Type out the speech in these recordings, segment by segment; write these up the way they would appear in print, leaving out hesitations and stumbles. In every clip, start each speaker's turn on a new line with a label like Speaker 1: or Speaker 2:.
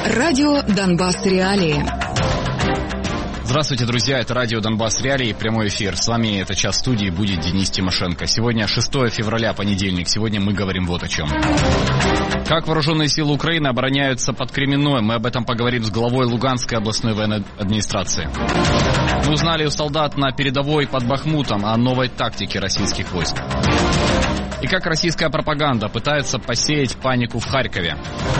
Speaker 1: Радио «Донбасс Реалии».
Speaker 2: Здравствуйте, друзья, это радио «Донбасс Реалии», прямой эфир. С вами этот час в студии будет Денис Тимошенко. Сегодня 6 февраля, понедельник. Сегодня мы говорим вот о чем. Как вооруженные силы Украины обороняются под Кременной? Мы об этом поговорим с главой Луганской областной военной администрации. Мы узнали у солдат на передовой под Бахмутом о новой тактике российских войск. И как российская пропаганда пытается посеять панику в Харькове.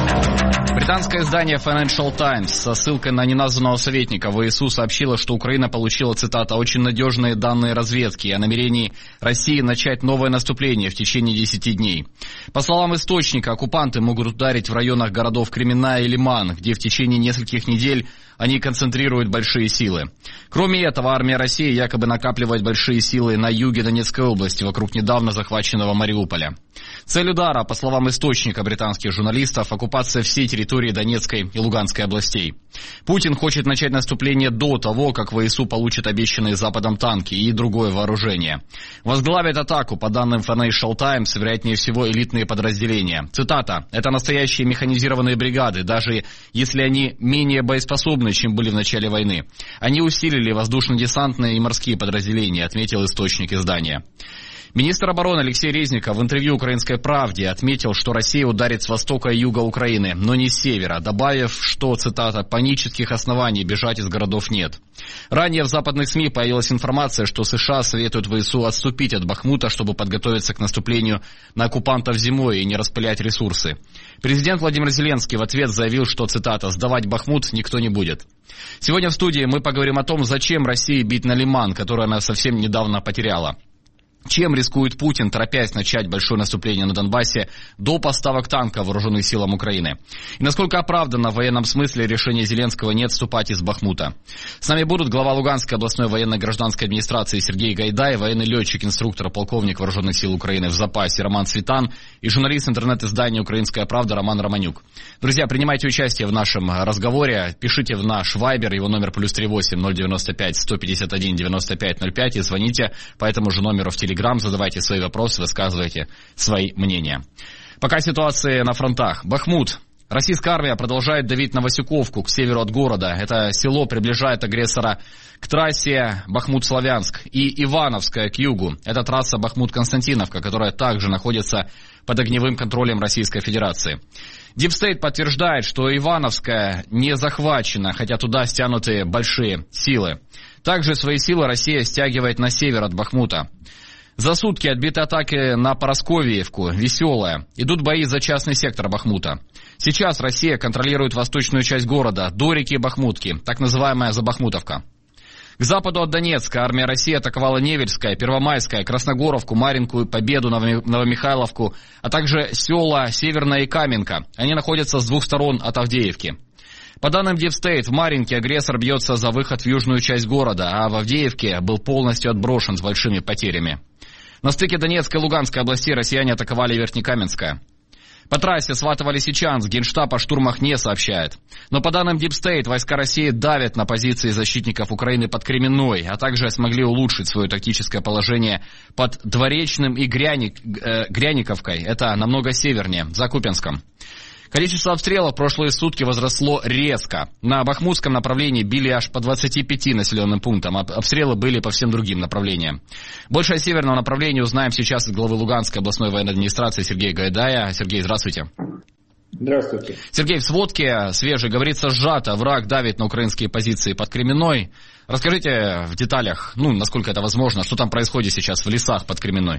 Speaker 2: Британское издание Financial Times со ссылкой на неназванного советника ВСУ сообщило, что Украина получила, цитата, «очень надежные данные разведки о намерении России начать новое наступление в течение 10 дней». По словам источника, оккупанты могут ударить в районах городов Кременная и Лиман, где в течение нескольких недель они концентрируют большие силы. Кроме этого, армия России якобы накапливает большие силы на юге Донецкой области, вокруг недавно захваченного Мариуполя. Цель удара, по словам источника британских журналистов, оккупация всей территории Донецкой и Луганской областей. Путин хочет начать наступление до того, как ВСУ получит обещанные Западом танки и другое вооружение. Возглавит атаку, по данным Financial Times, вероятнее всего элитные подразделения. Цитата, «это настоящие механизированные бригады, даже если они менее боеспособны, чем были в начале войны. Они усилили воздушно-десантные и морские подразделения», отметил источник издания. Министр обороны Алексей Резников в интервью «Украинской правде» отметил, что Россия ударит с востока и юга Украины, но не с севера, добавив, что, цитата, «панических оснований бежать из городов нет». Ранее в западных СМИ появилась информация, что США советуют ВСУ отступить от Бахмута, чтобы подготовиться к наступлению на оккупантов зимой и не распылять ресурсы. Президент Владимир Зеленский в ответ заявил, что, цитата, «сдавать Бахмут никто не будет». Сегодня в студии мы поговорим о том, зачем России бить на Лиман, который она совсем недавно потеряла. Чем рискует Путин, торопясь начать большое наступление на Донбассе до поставок танков вооруженным силам Украины? И насколько оправдано в военном смысле решение Зеленского не отступать из Бахмута? С нами будут глава Луганской областной военной гражданской администрации Сергей Гайдай, военный летчик-инструктор, полковник вооруженных сил Украины в запасе Роман Цветан и журналист интернет-издания «Украинская правда» Роман Романюк. Друзья, принимайте участие в нашем разговоре, пишите в наш Вайбер, его номер +38 095 151 95 05 и звоните по этому же номеру в Телеграм. Задавайте свои вопросы, высказывайте свои мнения. Пока ситуация на фронтах. Бахмут. Российская армия продолжает давить на Васюковку к северу от города. Это село приближает агрессора к трассе Бахмут-Славянск. И Ивановская к югу. Это трасса Бахмут-Константиновка, которая также находится под огневым контролем Российской Федерации. Дипстейт подтверждает, что Ивановская не захвачена, хотя туда стянуты большие силы. Также свои силы Россия стягивает на север от Бахмута. За сутки отбиты атаки на Поросковиевку, Веселая. Идут бои за частный сектор Бахмута. Сейчас Россия контролирует восточную часть города, до реки Бахмутки, так называемая Забахмутовка. К западу от Донецка армия России атаковала Невельское, Первомайское, Красногоровку, Маринку, Победу, Новомихайловку, а также села Северная и Каменка. Они находятся с двух сторон от Авдеевки. По данным Дипстейт, в Маринке агрессор бьется за выход в южную часть города, а в Авдеевке был полностью отброшен с большими потерями. На стыке Донецкой и Луганской областей россияне атаковали Верхнекаменское. По трассе Сватово-Лисичанск Генштаб о штурмах не сообщает. Но по данным Дипстейт, войска России давят на позиции защитников Украины под Кременной, а также смогли улучшить свое тактическое положение под Дворечным и Гряниковкой. Это намного севернее, за Купянском. Количество обстрелов в прошлые сутки возросло резко. На Бахмутском направлении били аж по 25 населенным пунктам, а обстрелы были по всем другим направлениям. Больше о северном направлении узнаем сейчас от главы Луганской областной военной администрации Сергея Гайдая. Сергей, здравствуйте.
Speaker 3: Здравствуйте.
Speaker 2: Сергей, в сводке свежей говорится сжато, враг давит на украинские позиции под Кременной. Расскажите в деталях, насколько это возможно, что там происходит сейчас в лесах под Кременной.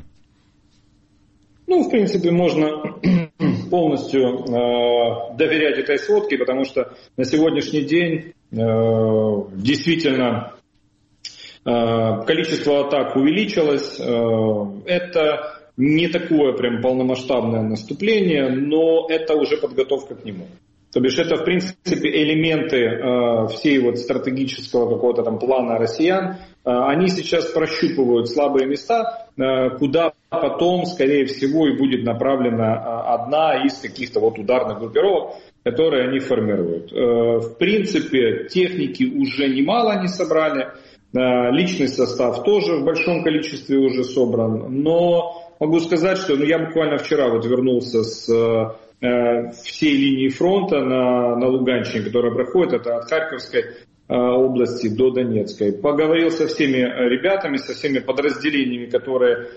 Speaker 3: В принципе, можно полностью доверять этой сводке, потому что на сегодняшний день действительно количество атак увеличилось. Это не такое прям полномасштабное наступление, но это уже подготовка к нему. То бишь это, в принципе, элементы всей стратегического какого-то там плана россиян. Они сейчас прощупывают слабые места, куда потом, скорее всего, и будет направлена одна из каких-то ударных группировок, которые они формируют. В принципе, техники уже немало они собрали, личный состав тоже в большом количестве уже собран, но могу сказать, что я буквально вчера вот вернулся с всей линии фронта на Луганщине, которая проходит, это от Харьковской области до Донецкой. Поговорил со всеми ребятами, со всеми подразделениями, которые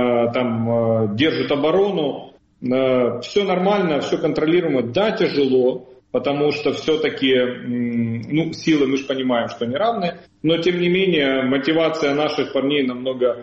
Speaker 3: там держат оборону. Все нормально, все контролируемо. Да, тяжело, потому что все-таки силы, мы же понимаем, что не равны, но тем не менее мотивация наших парней намного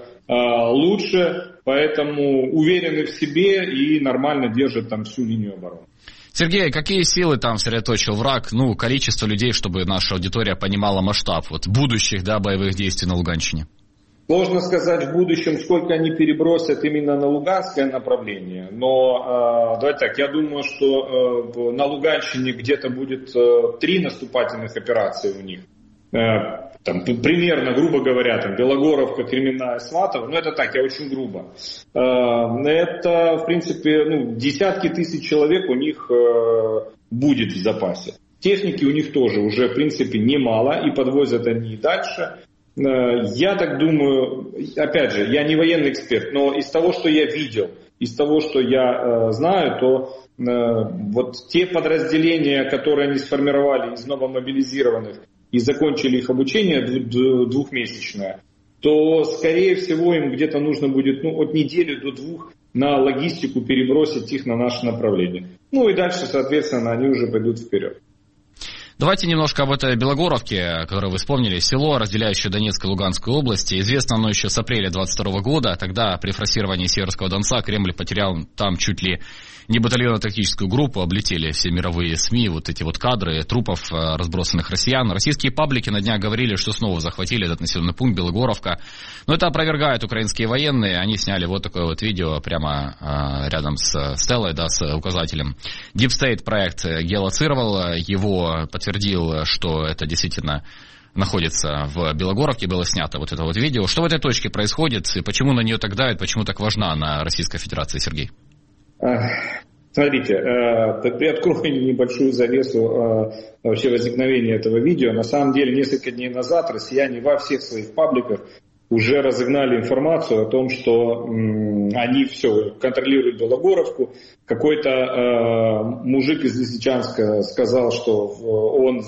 Speaker 3: лучше, поэтому уверены в себе и нормально держат там всю линию обороны.
Speaker 2: Сергей, какие силы там сосредоточил враг? Количество людей, чтобы наша аудитория понимала масштаб будущих боевых действий на Луганщине.
Speaker 3: Сложно сказать в будущем, сколько они перебросят именно на Луганское направление, но давайте так, я думаю, что на Луганщине где-то будет 3 наступательных операции у них. Там, примерно, грубо говоря, там, Белогоровка, Кременная, Сватово, это так, я очень грубо. Это, в принципе, десятки тысяч человек у них будет в запасе. Техники у них тоже уже, в принципе, немало, и подвозят они и дальше. Я так думаю, опять же, я не военный эксперт, но из того, что я видел, из того, что я знаю, то вот те подразделения, которые они сформировали из новомобилизированных и закончили их обучение двухмесячное, то, скорее всего, им где-то нужно будет от недели до 2 на логистику перебросить их на наше направление. И дальше, соответственно, они уже пойдут вперед.
Speaker 2: Давайте немножко об этой Белогоровке, которую вы вспомнили. Село, разделяющее Донецкую и Луганскую области. Известно оно еще с апреля 22 года. Тогда при форсировании Северского Донца Кремль потерял там чуть ли не батальонно-тактическую группу. Облетели все мировые СМИ эти кадры трупов разбросанных россиян. Российские паблики на днях говорили, что снова захватили этот населенный пункт Белогоровка. Но это опровергают украинские военные. Они сняли такое видео прямо рядом с стелой, с указателем. Deep State проект геолоцировал его, подтвердил, что это действительно находится в Белогоровке, было снято это видео. Что в этой точке происходит и почему на нее так давят, почему так важна на Российской Федерации, Сергей?
Speaker 3: Смотрите, приоткрою небольшую завесу вообще возникновения этого видео. На самом деле, несколько дней назад россияне во всех своих пабликах уже разогнали информацию о том, что они все контролируют Белогоровку. Какой-то мужик из Лисичанска сказал, что он,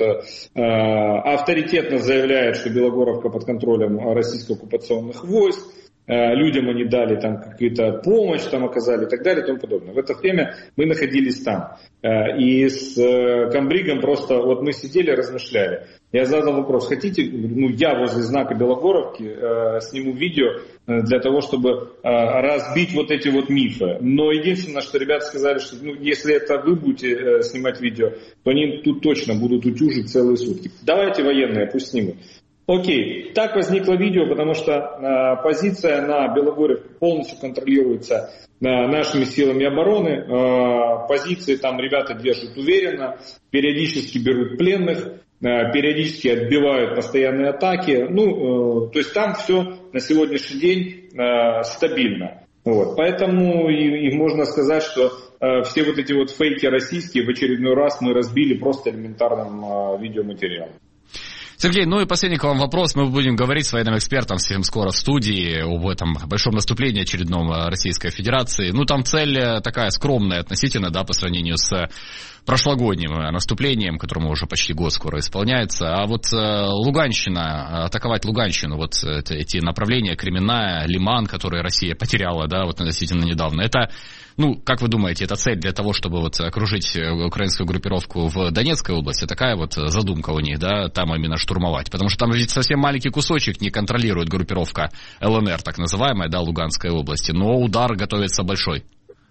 Speaker 3: авторитетно заявляет, что Белогоровка под контролем российско-оккупационных войск. Людям они дали там какую-то помощь, там оказали и так далее и тому подобное. В это время мы находились там. И с комбригом просто мы сидели, размышляли. Я задал вопрос, хотите, я возле знака Белогоровки сниму видео для того, чтобы разбить эти мифы. Но единственное, что ребята сказали, что если это вы будете снимать видео, то они тут точно будут утюжить целые сутки. Давайте военные, пусть снимут. Окей, так возникло видео, потому что позиция на Белогоровке полностью контролируется нашими силами обороны. Позиции там ребята держат уверенно, периодически берут пленных, периодически отбивают постоянные атаки. То есть там все на сегодняшний день стабильно. Поэтому и можно сказать, что все эти фейки российские в очередной раз мы разбили просто элементарным видеоматериалом.
Speaker 2: Сергей, и последний к вам вопрос. Мы будем говорить с военным экспертом совсем скоро в студии об этом большом наступлении очередном Российской Федерации. Там цель такая скромная относительно, по сравнению с прошлогодним наступлением, которому уже почти год скоро исполняется. А Луганщина, атаковать Луганщину, эти направления, Кременная, Лиман, которые Россия потеряла, относительно недавно, это, как вы думаете, это цель для того, чтобы окружить украинскую группировку в Донецкой области? Такая задумка у них, там именно штурмовать? Потому что там ведь совсем маленький кусочек не контролирует группировка ЛНР, так называемая, Луганской области, но удар готовится большой.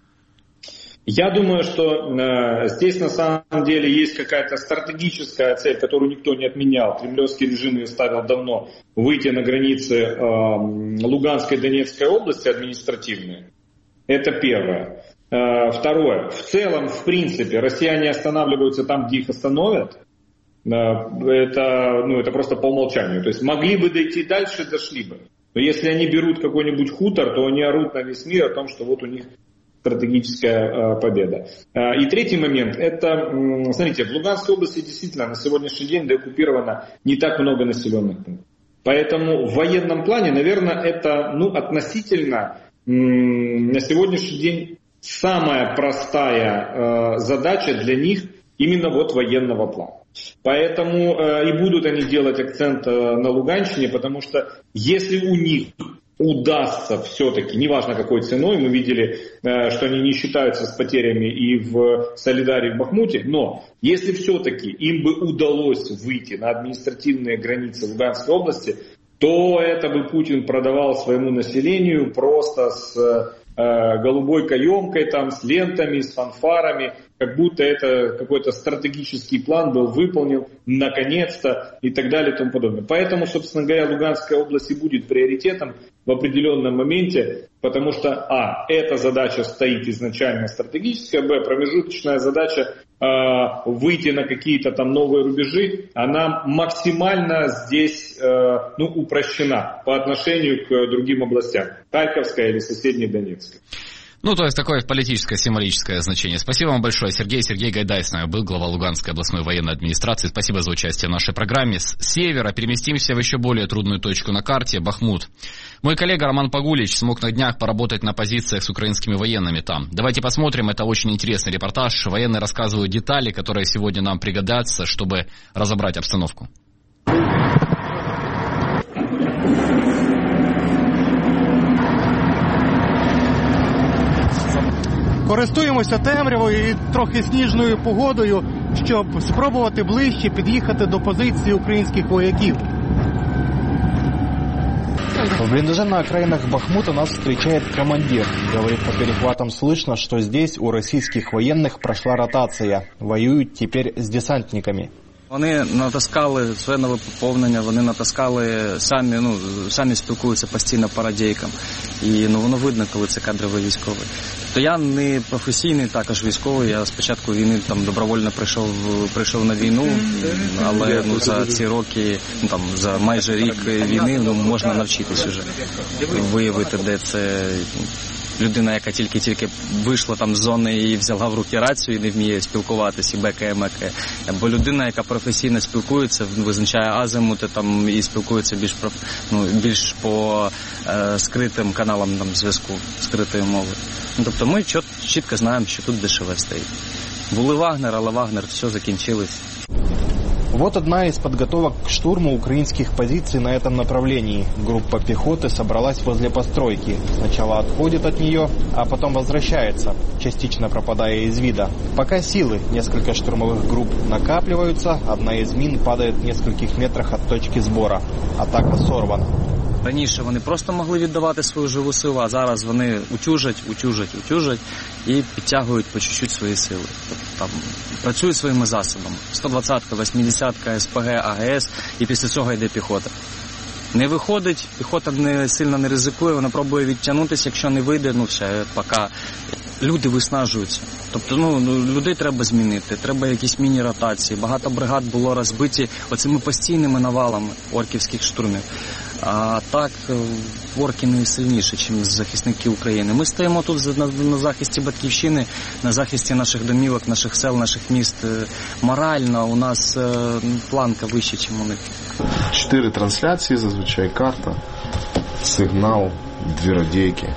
Speaker 3: Я думаю, что здесь на самом деле есть какая-то стратегическая цель, которую никто не отменял. Кремлевский режим ее ставил давно. Выйти на границы Луганской и Донецкой области административные. Это первое. Второе. В целом, в принципе, россияне останавливаются там, где их остановят. Это просто по умолчанию. То есть могли бы дойти дальше, дошли бы. Но если они берут какой-нибудь хутор, то они орут на весь мир о том, что у них стратегическая победа. И третий момент, это, смотрите, в Луганской области действительно на сегодняшний день деоккупировано не так много населенных пунктов. Поэтому в военном плане, наверное, это относительно на сегодняшний день самая простая задача для них именно вот военного плана. Поэтому и будут они делать акцент на Луганщине, потому что если у них удастся все-таки, неважно какой ценой, мы видели, что они не считаются с потерями и в Солидаре, и в Бахмуте, но если все-таки им бы удалось выйти на административные границы Луганской области, то это бы Путин продавал своему населению просто с голубой каемкой, там, с лентами, с фанфарами, как будто это какой-то стратегический план был выполнен, наконец-то, и так далее и тому подобное. Поэтому, собственно говоря, Луганская область и будет приоритетом в определенном моменте, потому что, эта задача стоит изначально стратегическая, промежуточная задача выйти на какие-то там новые рубежи, она максимально здесь упрощена по отношению к другим областям, Харьковская или соседней Донецкой.
Speaker 2: То есть такое политическое, символическое значение. Спасибо вам большое, Сергей Гайдай с нами был, глава Луганской областной военной администрации. Спасибо за участие в нашей программе. С севера переместимся в еще более трудную точку на карте — Бахмут. Мой коллега Роман Пагулич смог на днях поработать на позициях с украинскими военными там. Давайте посмотрим, это очень интересный репортаж. Военные рассказывают детали, которые сегодня нам пригодятся, чтобы разобрать обстановку.
Speaker 4: Користуємося темрявою і трохи сніжною погодою, щоб спробувати ближче під'їхати до позиції українських вояків.
Speaker 5: В блиндаже на окраинах Бахмута нас встречает командир. Говорит, по перехватам слышно, что здесь у российских военных прошла ротация. Воюют теперь с десантниками.
Speaker 6: Вони натаскали своє нове поповнення, вони натаскали самі спілкуються постійно по радійкам. І воно видно, коли це кадровий військовий. То я не професійний також військовий, я з початку війни там добровольно прийшов на війну, але за ці роки, за майже рік війни можна навчитись уже виявити, де це людина, яка тільки вийшла там з зони і взяла в руки рацію і не вміє спілкуватися, і бекає. Або людина, яка професійно спілкується, визначає азимути там і спілкується більш по скритим каналам зв'язку, скритої мови. Тобто ми чітко знаємо, що тут ДШВ стоїть. Були Вагнер, але Вагнер, все закінчилось.
Speaker 5: Вот одна из подготовок к штурму украинских позиций на этом направлении. Группа пехоты собралась возле постройки. Сначала отходит от нее, а потом возвращается, частично пропадая из вида. Пока силы, несколько штурмовых групп накапливаются, одна из мин падает в нескольких метрах от точки сбора. Атака сорвана.
Speaker 6: Раніше вони просто могли віддавати свою живу силу, а зараз вони утюжать і підтягують по чуть-чуть свої сили. Тобто, працюють своїми засобами. 120-ка, 80-ка, СПГ, АГС, і після цього йде піхота. Не виходить, піхота сильно не ризикує, вона пробує відтягнутися, якщо не вийде, все, поки люди виснажуються. Тобто, людей треба змінити, треба якісь міні-ротації. Багато бригад було розбиті оцими постійними навалами орківських штурмів. А так, орки не сильніші, ніж захисники України. Ми стоїмо тут на захисті батьківщини, на захисті наших домівок, наших сел, наших міст. Морально у нас планка вища, ніж у них.
Speaker 7: 4 трансляції, зазвичай карта, сигнал, 2 радійки.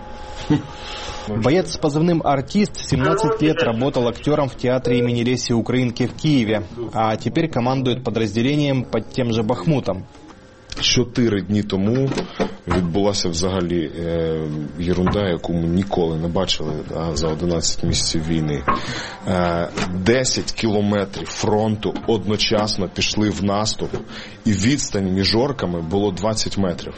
Speaker 5: Боец с позывным «Артист» 17 лет работал актером в театре имени Лесі Українки в Киеве, а теперь командует подразделением под тем же Бахмутом.
Speaker 7: 4 дні тому відбулася взагалі єрунда, яку ми ніколи не бачили за 11 місяців війни. 10 кілометрів фронту одночасно пішли в наступ, і відстань між орками було 20 метрів.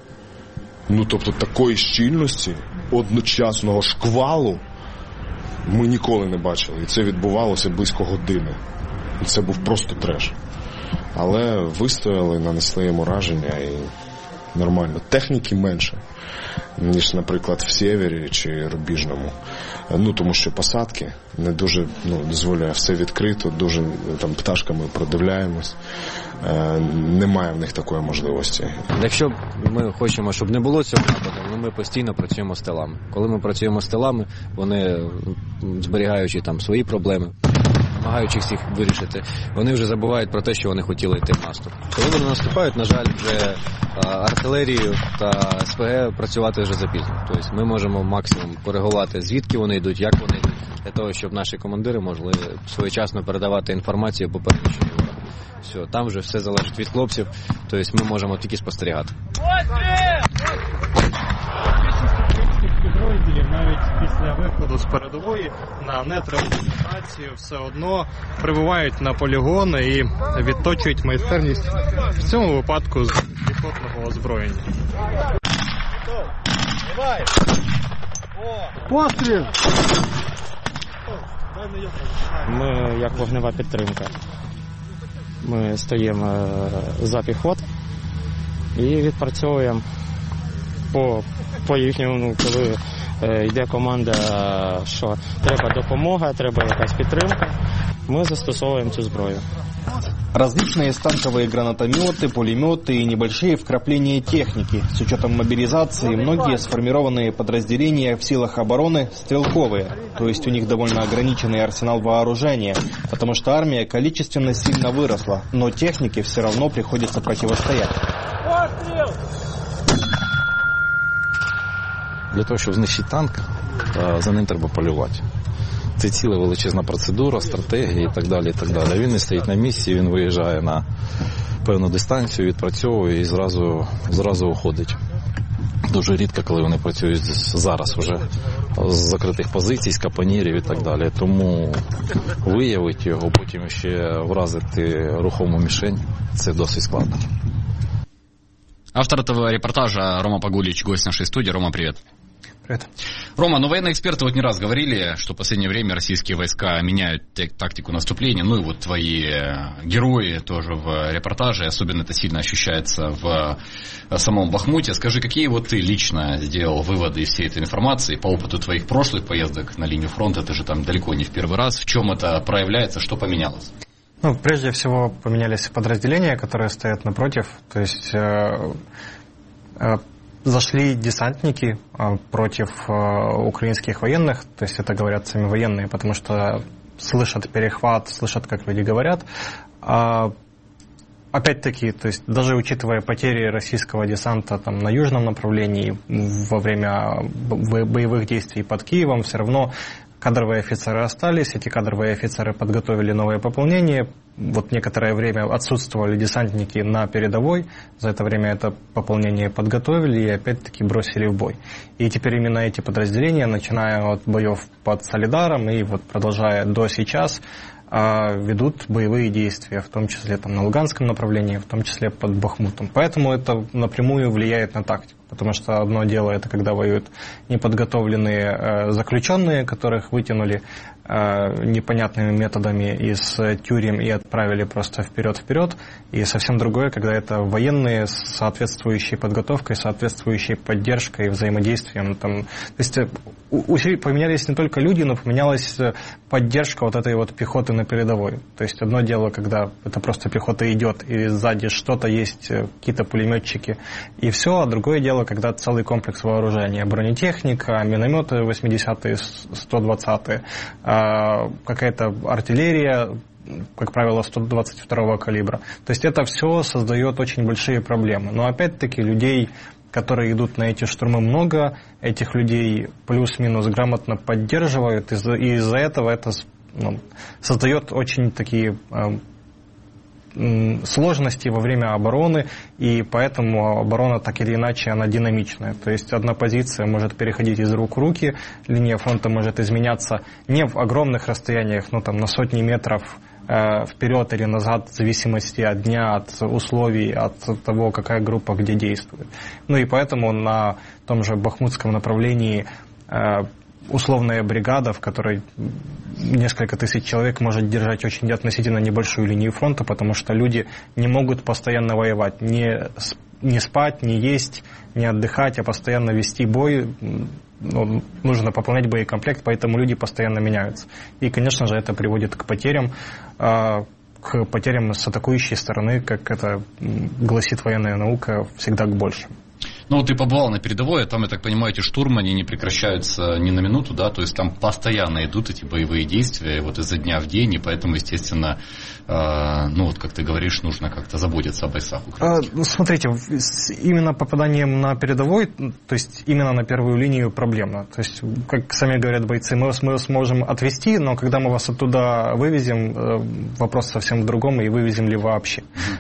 Speaker 7: Тобто такої щільності, одночасного шквалу ми ніколи не бачили. І це відбувалося близько години. І це був просто треш. Але вистояли, нанесли йому ураження і нормально. Техніки менше, ніж, наприклад, в Сєвєрі чи Рубіжному. Тому що посадки не дуже дозволяє, все відкрито, дуже там пташками продивляємось. Немає в них такої можливості.
Speaker 8: Якщо ми хочемо, щоб не було цього нападу, ми постійно працюємо з тилами. Коли ми працюємо з тилами, вони, зберігаючи там свої проблеми, намагаючись всіх вирішити, вони вже забувають про те, що вони хотіли йти в наступ. Коли вони наступають, на жаль, вже артилерію та СПГ працювати вже запізно. Тобто ми можемо максимум коригувати, звідки вони йдуть, як вони йдуть, для того, щоб наші командири могли своєчасно передавати інформацію по переміщенню ворога. Все, там вже все залежить від хлопців, тобто ми можемо тільки спостерігати.
Speaker 4: Підрозділів навіть після виходу з передової на нейтралізацію все одно прибувають на полігони і відточують майстерність в цьому випадку з піхотного озброєння. Постріл!
Speaker 9: Ми як вогнева підтримка. Ми стоїмо за піхот і відпрацьовуємо по їхньому, коли йде команда, що треба допомога, треба якась підтримка, ми застосовуємо цю зброю.
Speaker 5: Различные станковые гранатометы, пулеметы и небольшие вкрапления техники. С учетом мобилизации многие сформированные подразделения в силах обороны стрелковые, то есть у них довольно ограниченный арсенал вооружения, потому что армия количественно сильно выросла, но технике все равно приходится противостоять.
Speaker 10: Для того, щоб знищити танк, за ним треба полювати. Це ціла величезна процедура, стратегія і так далі, і так далі. Він не стоїть на місці, він виїжджає на певну дистанцію, відпрацьовує і зразу уходить. Дуже рідко, коли вони працюють зараз вже з закритих позицій, з капонірів і так далі. Тому виявити його, потім ще вразити рухому мішень – це досить складно.
Speaker 2: Автор этого репортажа Рома Погулич, гость нашей студии. Рома, привет.
Speaker 4: Привет.
Speaker 2: Рома, ну военные эксперты вот не раз говорили, что в последнее время российские войска меняют тактику наступления. Ну и вот твои герои тоже в репортаже, особенно это сильно ощущается в самом Бахмуте. Скажи, какие вот ты лично сделал выводы из всей этой информации по опыту твоих прошлых поездок на линию фронта? Ты же там далеко не в первый раз. В чем это проявляется, что поменялось?
Speaker 4: Ну, прежде всего поменялись подразделения, которые стоят напротив. То есть зашли десантники против украинских военных, то есть это говорят сами военные, потому что слышат перехват, слышат, как люди говорят. Опять-таки, то есть даже учитывая потери российского десанта там, на южном направлении во время боевых действий под Киевом, все равно кадровые офицеры остались, эти кадровые офицеры подготовили новое пополнение. Вот некоторое время отсутствовали десантники на передовой, за это время это пополнение подготовили и опять-таки бросили в бой. И теперь именно эти подразделения, начиная от боев под Солидаром и вот продолжая до сейчас, ведут боевые действия, в том числе там, на Луганском направлении, в том числе под Бахмутом. Поэтому это напрямую влияет на тактику. Потому что одно дело это когда воюют неподготовленные заключенные, которых вытянули непонятными методами из тюрем и отправили просто вперед. И совсем другое, когда это военные с соответствующей подготовкой, соответствующей поддержкой, взаимодействием. Там, то есть поменялись не только люди, но поменялась поддержка вот этой вот пехоты на передовой. То есть одно дело, когда это просто пехота идет, и сзади что-то есть, какие-то пулеметчики, и все, а другое дело, когда целый комплекс вооружения, бронетехника, минометы 80-е, 120-е, какая-то артиллерия, как правило, 122-го калибра. То есть это все создает очень большие проблемы. Но опять-таки людей, которые идут на эти штурмы, много, этих людей плюс-минус грамотно поддерживают, и из-за этого это создает очень такие сложности во время обороны, и поэтому оборона так или иначе она динамичная. То есть одна позиция может переходить из рук в руки, линия фронта может изменяться не в огромных расстояниях, но там на сотни метров вперед или назад, в зависимости от дня, от условий, от того, какая группа где действует. Ну и поэтому на том же Бахмутском направлении условная бригада, в которой несколько тысяч человек, может держать очень относительно небольшую линию фронта, потому что люди не могут постоянно воевать, не спать, не есть, не отдыхать, а постоянно вести бой. Нужно пополнять боекомплект, поэтому люди постоянно меняются. И, конечно же, это приводит к потерям с атакующей стороны, как это гласит военная наука, всегда к большим.
Speaker 2: Ну, ты побывал на передовой, а там, я так понимаю, эти штурмы, они не прекращаются ни на минуту, да, то есть там постоянно идут эти боевые действия, вот изо дня в день, и поэтому, естественно, ну, вот как ты говоришь, нужно как-то заботиться о бойцах украинских.
Speaker 4: Смотрите, именно попаданием на передовой, то есть именно на первую линию проблемно. То есть, как сами говорят бойцы, мы сможем отвезти, но когда мы вас оттуда вывезем, вопрос совсем в другом, и вывезем ли вообще.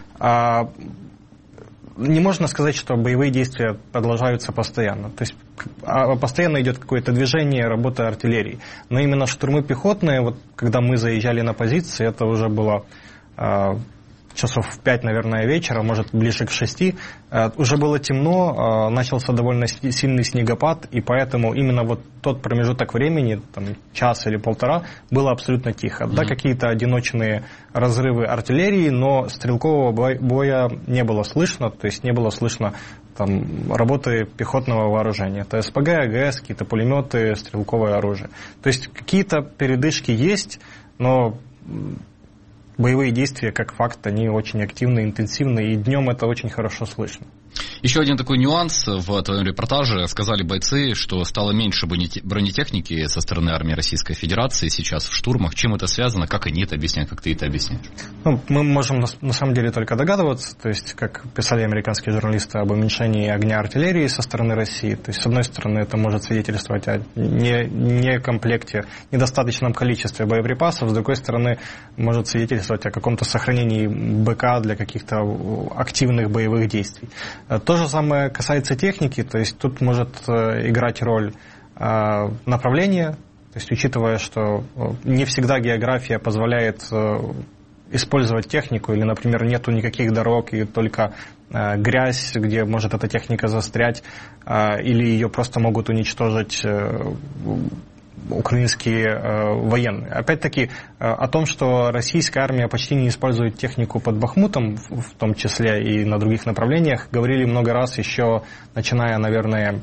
Speaker 4: Не можно сказать, что боевые действия продолжаются постоянно. То есть постоянно идет какое-то движение, работа артиллерии. Но именно штурмы пехотные, вот когда мы заезжали на позиции, это уже было часов в 5, наверное, вечера, может, ближе к 6, уже было темно, начался довольно сильный снегопад, и поэтому именно вот тот промежуток времени, там, час или полтора, было абсолютно тихо. Да, какие-то одиночные разрывы артиллерии, но стрелкового боя не было слышно, то есть не было слышно там работы пехотного вооружения. Это СПГ, АГС, какие-то пулеметы, стрелковое оружие. То есть какие-то передышки есть, но боевые действия, как факт, они очень активны, интенсивны, и днем это очень хорошо слышно.
Speaker 2: Еще один такой нюанс в твоем репортаже. Сказали бойцы, что стало меньше бронетехники со стороны армии Российской Федерации сейчас в штурмах. Чем это связано? Как они это объясняют? Как ты это объясняешь?
Speaker 4: Ну, мы можем на самом деле только догадываться. То есть, как писали американские журналисты об уменьшении огня артиллерии со стороны России. То есть, с одной стороны, это может свидетельствовать о некомплекте, недостаточном количестве боеприпасов. С другой стороны, может свидетельствовать о каком-то сохранении БК для каких-то активных боевых действий. То же самое касается техники, то есть тут может играть роль направления, то есть учитывая, что не всегда география позволяет использовать технику, или, например, нету никаких дорог и только грязь, где может эта техника застрять, или ее просто могут уничтожить украинские военные. Опять-таки, о том, что российская армия почти не использует технику под Бахмутом, в том числе и на других направлениях, говорили много раз еще, начиная, наверное,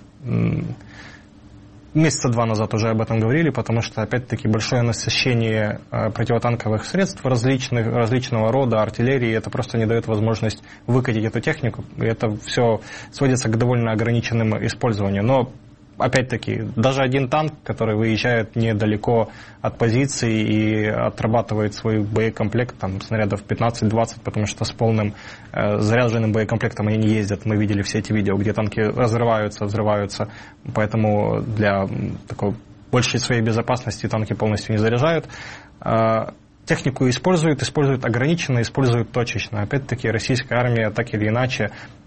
Speaker 4: месяца 2 назад уже об этом говорили, потому что, опять-таки, большое насыщение противотанковых средств различного рода, артиллерии, это просто не дает возможность выкатить эту технику, и это все сводится к довольно ограниченному использованию. Но опять-таки, даже один танк, который выезжает недалеко от позиции и отрабатывает свой боекомплект, там, снарядов 15-20, потому что с полным заряженным боекомплектом они не ездят. Мы видели все эти видео, где танки разрываются, взрываются, поэтому для такой большей своей безопасности танки полностью не заряжают. Технику используют ограниченно, используют точечно. Опять-таки, российская армия так или иначе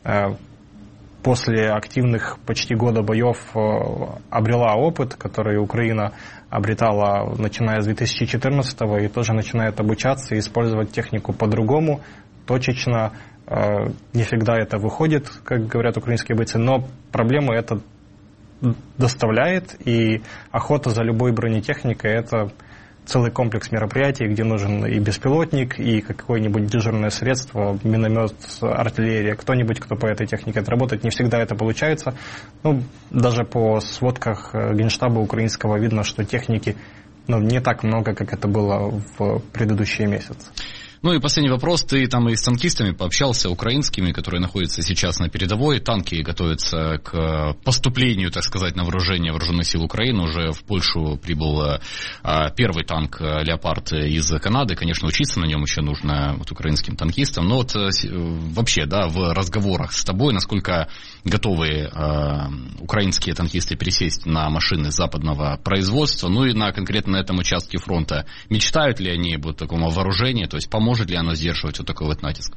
Speaker 4: после активных почти года боев обрела опыт, который Украина обретала, начиная с 2014-го, и тоже начинает обучаться и использовать технику по-другому, точечно. Не всегда это выходит, как говорят украинские бойцы, но проблемы это доставляет, и охота за любой бронетехникой – это целый комплекс мероприятий, где нужен и беспилотник, и какое-нибудь дежурное средство, миномет, артиллерия, кто-нибудь, кто по этой технике отработает. Не всегда это получается. Ну, даже по сводках Генштаба украинского видно, что техники не так много, как это было в предыдущие месяцы.
Speaker 2: Ну и последний вопрос. Ты там и с танкистами пообщался, украинскими, которые находятся сейчас на передовой. Танки готовятся к поступлению, так сказать, на вооружение вооруженных сил Украины. Уже в Польшу прибыл первый танк «Леопард» из Канады. Конечно, учиться на нем еще нужно украинским танкистам. Но вот вообще, да, в разговорах с тобой, насколько готовы украинские танкисты пересесть на машины западного производства, ну и конкретно на этом участке фронта. Мечтают ли они об таком вооружении, то есть поможет ли оно сдерживать вот такой вот натиск?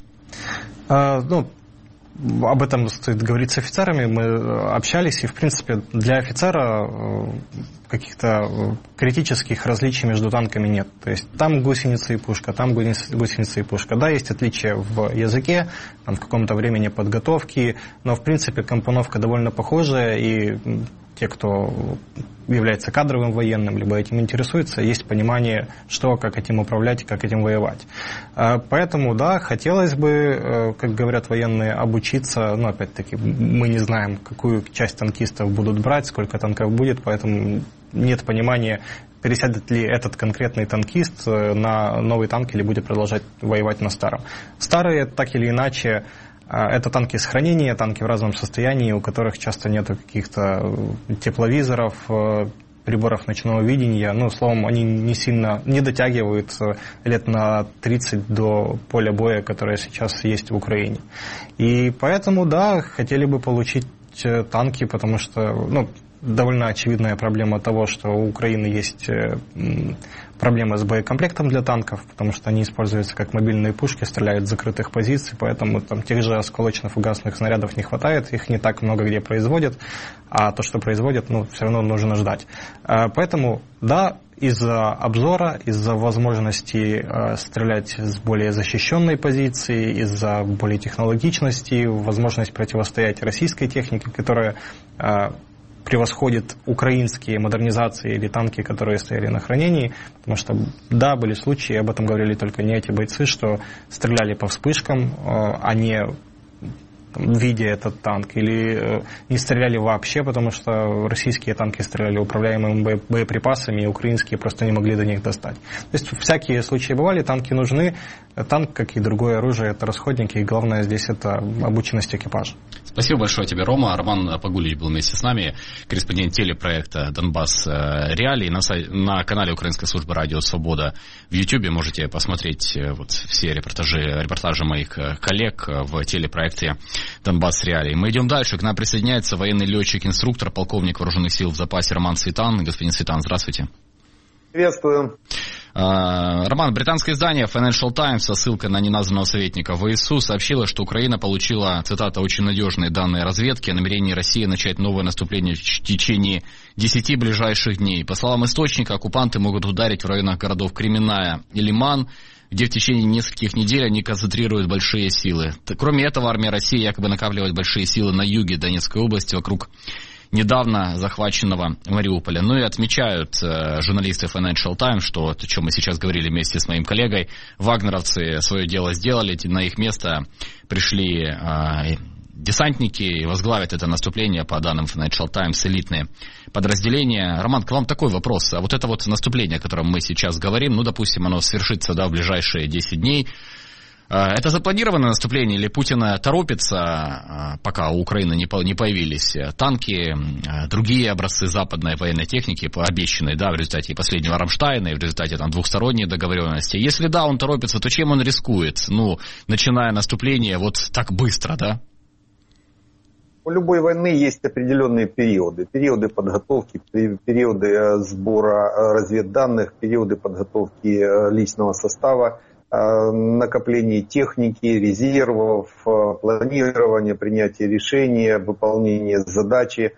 Speaker 4: Об этом стоит говорить с офицерами. Мы общались, и, в принципе, для офицера каких-то критических различий между танками нет. То есть там гусеница и пушка, там гусеница и пушка. Да, есть отличия в языке, там, в каком-то времени подготовки, но, в принципе, компоновка довольно похожая, и те, кто является кадровым военным, либо этим интересуется, есть понимание, что, как этим управлять, как этим воевать. Поэтому, да, хотелось бы, как говорят военные, обучиться, но, опять-таки, мы не знаем, какую часть танкистов будут брать, сколько танков будет, поэтому нет понимания, пересядет ли этот конкретный танкист на новый танк или будет продолжать воевать на старом. Старые, так или иначе, Это танки с хранения, танки в разном состоянии, у которых часто нет каких-то тепловизоров, приборов ночного видения. Ну, словом, они не дотягивают лет на 30 до поля боя, которое сейчас есть в Украине. И поэтому, да, хотели бы получить танки, потому что, довольно очевидная проблема того, что у Украины есть проблемы с боекомплектом для танков, потому что они используются как мобильные пушки, стреляют с закрытых позиций, поэтому там тех же осколочно-фугасных снарядов не хватает, их не так много где производят, а то, что производят, все равно нужно ждать. Поэтому, да, из-за обзора, из-за возможности стрелять с более защищенной позиции, из-за более технологичности, возможность противостоять российской технике, которая превосходит украинские модернизации или танки, которые стояли на хранении, потому что, да, были случаи, об этом говорили только не эти бойцы, что стреляли по вспышкам, а не видя этот танк, или не стреляли вообще, потому что российские танки стреляли управляемыми боеприпасами, и украинские просто не могли до них достать. То есть всякие случаи бывали, танки нужны. Танк, как и другое оружие, это расходники, и главное здесь это обученность экипажа.
Speaker 2: Спасибо большое тебе, Рома. Роман Погулич был вместе с нами, корреспондент телепроекта «Донбасс Реалии». На канале Украинской службы радио «Свобода» в YouTube можете посмотреть все репортажи моих коллег в телепроекте «Донбасс Реалии». Мы идем дальше. К нам присоединяется военный летчик-инструктор, полковник вооруженных сил в запасе Роман Цветан. Господин Цветан, здравствуйте.
Speaker 11: Приветствую.
Speaker 2: Роман, британское издание Financial Times со ссылкой на неназванного советника ВСУ сообщило, что Украина получила, цитата, очень надежные данные разведки о намерении России начать новое наступление в течение 10 ближайших дней. По словам источника, оккупанты могут ударить в районах городов Кременная и Лиман, где в течение нескольких недель они концентрируют большие силы. Кроме этого, армия России якобы накапливает большие силы на юге Донецкой области вокруг недавно захваченного Мариуполя. Ну и отмечают журналисты Financial Times, что, о чем мы сейчас говорили вместе с моим коллегой, вагнеровцы свое дело сделали, на их место пришли десантники и возглавят это наступление, по данным Financial Times, элитные подразделения. Роман, к вам такой вопрос. А вот это наступление, о котором мы сейчас говорим, допустим, оно свершится в ближайшие 10 дней, это запланированное наступление или Путин торопится, пока у Украины не появились танки, другие образцы западной военной техники, обещанные, в результате последнего Рамштайна и в результате двухсторонней договоренности? Если да, он торопится, то чем он рискует, начиная наступление так быстро, да?
Speaker 11: У любой войны есть определенные периоды. Периоды подготовки, периоды сбора разведданных, периоды подготовки личного состава, накопление техники, резервов, планирование, принятие решения, выполнение задачи,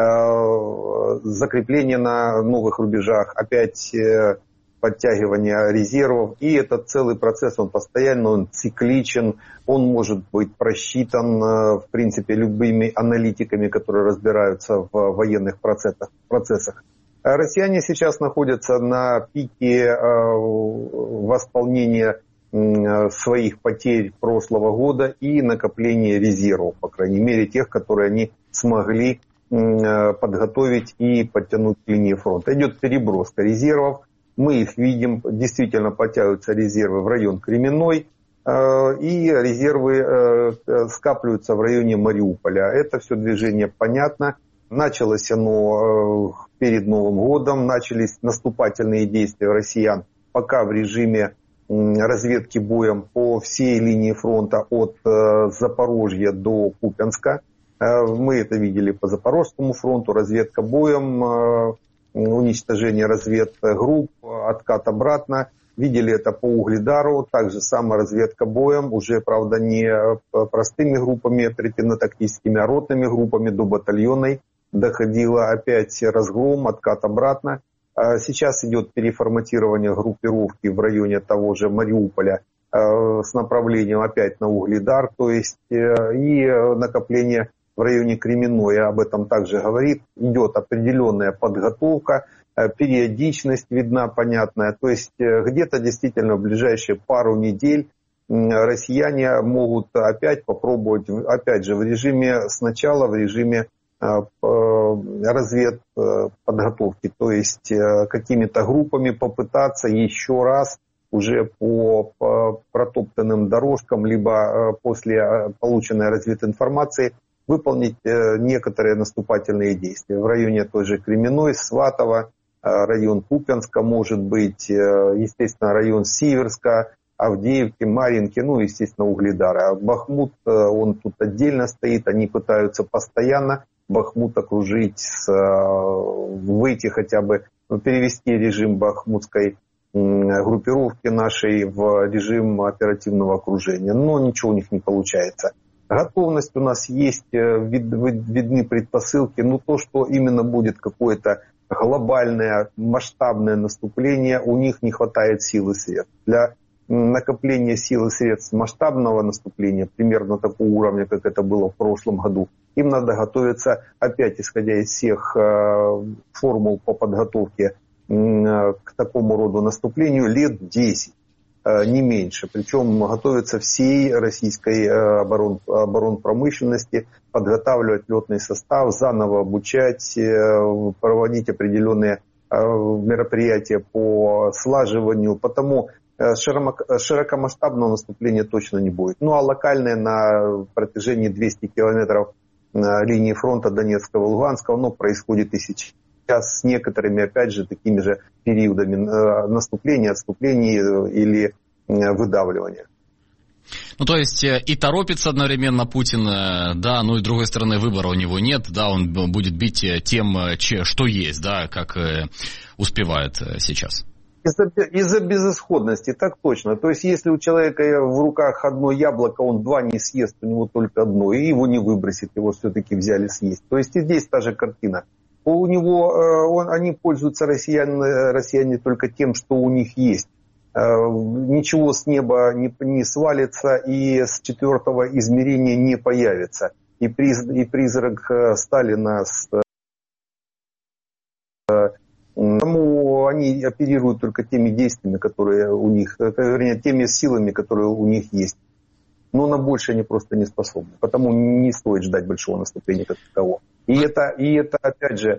Speaker 11: закрепление на новых рубежах, опять подтягивание резервов. И этот целый процесс, он постоянно, он цикличен, он может быть просчитан, в принципе, любыми аналитиками, которые разбираются в военных процессах. Россияне сейчас находятся на пике восполнения своих потерь прошлого года и накопления резервов, по крайней мере, тех, которые они смогли подготовить и подтянуть к линии фронта. Идет переброска резервов, мы их видим, действительно подтягиваются резервы в район Кременной, и резервы скапливаются в районе Мариуполя. Это все движение понятно. Началось оно перед Новым годом, начались наступательные действия россиян пока в режиме разведки боем по всей линии фронта от Запорожья до Купянска. Мы это видели по Запорожскому фронту, разведка боем, уничтожение разведгрупп, откат обратно. Видели это по Угледару, также саморазведка боем, уже, правда, не простыми группами оперативно-тактическими, а ротными группами до батальонной. Доходило опять разгром, откат обратно. Сейчас идет переформатирование группировки в районе того же Мариуполя с направлением опять на Угледар, то есть и накопление в районе Кременной, об этом также говорит. Идет определенная подготовка, периодичность видна, понятная. То есть где-то действительно в ближайшие пару недель россияне могут опять попробовать, опять же, сначала в режиме разведподготовки, то есть какими-то группами попытаться еще раз уже по протоптанным дорожкам, либо после полученной разведinformaции информации выполнить некоторые наступательные действия. В районе той же Кременной, Сватово, район Купянска, может быть, естественно, район Сиверска, Авдеевки, Марьинки, ну, естественно, Угледара. Бахмут, он тут отдельно стоит, они пытаются постоянно Бахмут окружить, выйти хотя бы, перевести режим бахмутской группировки нашей в режим оперативного окружения. Но ничего у них не получается. Готовность у нас есть, видны предпосылки, но то, что именно будет какое-то глобальное, масштабное наступление, у них не хватает сил и средств. Для накопления сил и средств масштабного наступления, примерно такого уровня, как это было в прошлом году, им надо готовиться, опять исходя из всех формул по подготовке к такому роду наступлению, лет 10, не меньше. Причем готовятся всей российской оборонпромышленности, подготавливать летный состав, заново обучать, проводить определенные мероприятия по слаживанию. Потому широкомасштабного наступления точно не будет. Ну а локальное на протяжении 200 километров линии фронта Донецкого и Луганского, оно происходит и сейчас с некоторыми, опять же, такими же периодами наступления, отступлений или выдавливания.
Speaker 2: Ну, то есть и торопится одновременно Путин, да, ну и с другой стороны выбора у него нет, да, он будет бить тем, что есть, да, как успевает сейчас.
Speaker 11: Из-за безысходности, так точно. То есть, если у человека в руках одно яблоко, он два не съест, у него только одно, и его не выбросит, его все-таки взяли съесть. То есть, и здесь та же картина. У него, они пользуются, россияне, только тем, что у них есть. Ничего с неба не свалится и с четвертого измерения не появится. И призрак Сталина Потому они оперируют только теми действиями, которые у них, вернее, теми силами, которые у них есть. Но на больше они просто не способны. Потому не стоит ждать большого наступления как такового. И это опять же,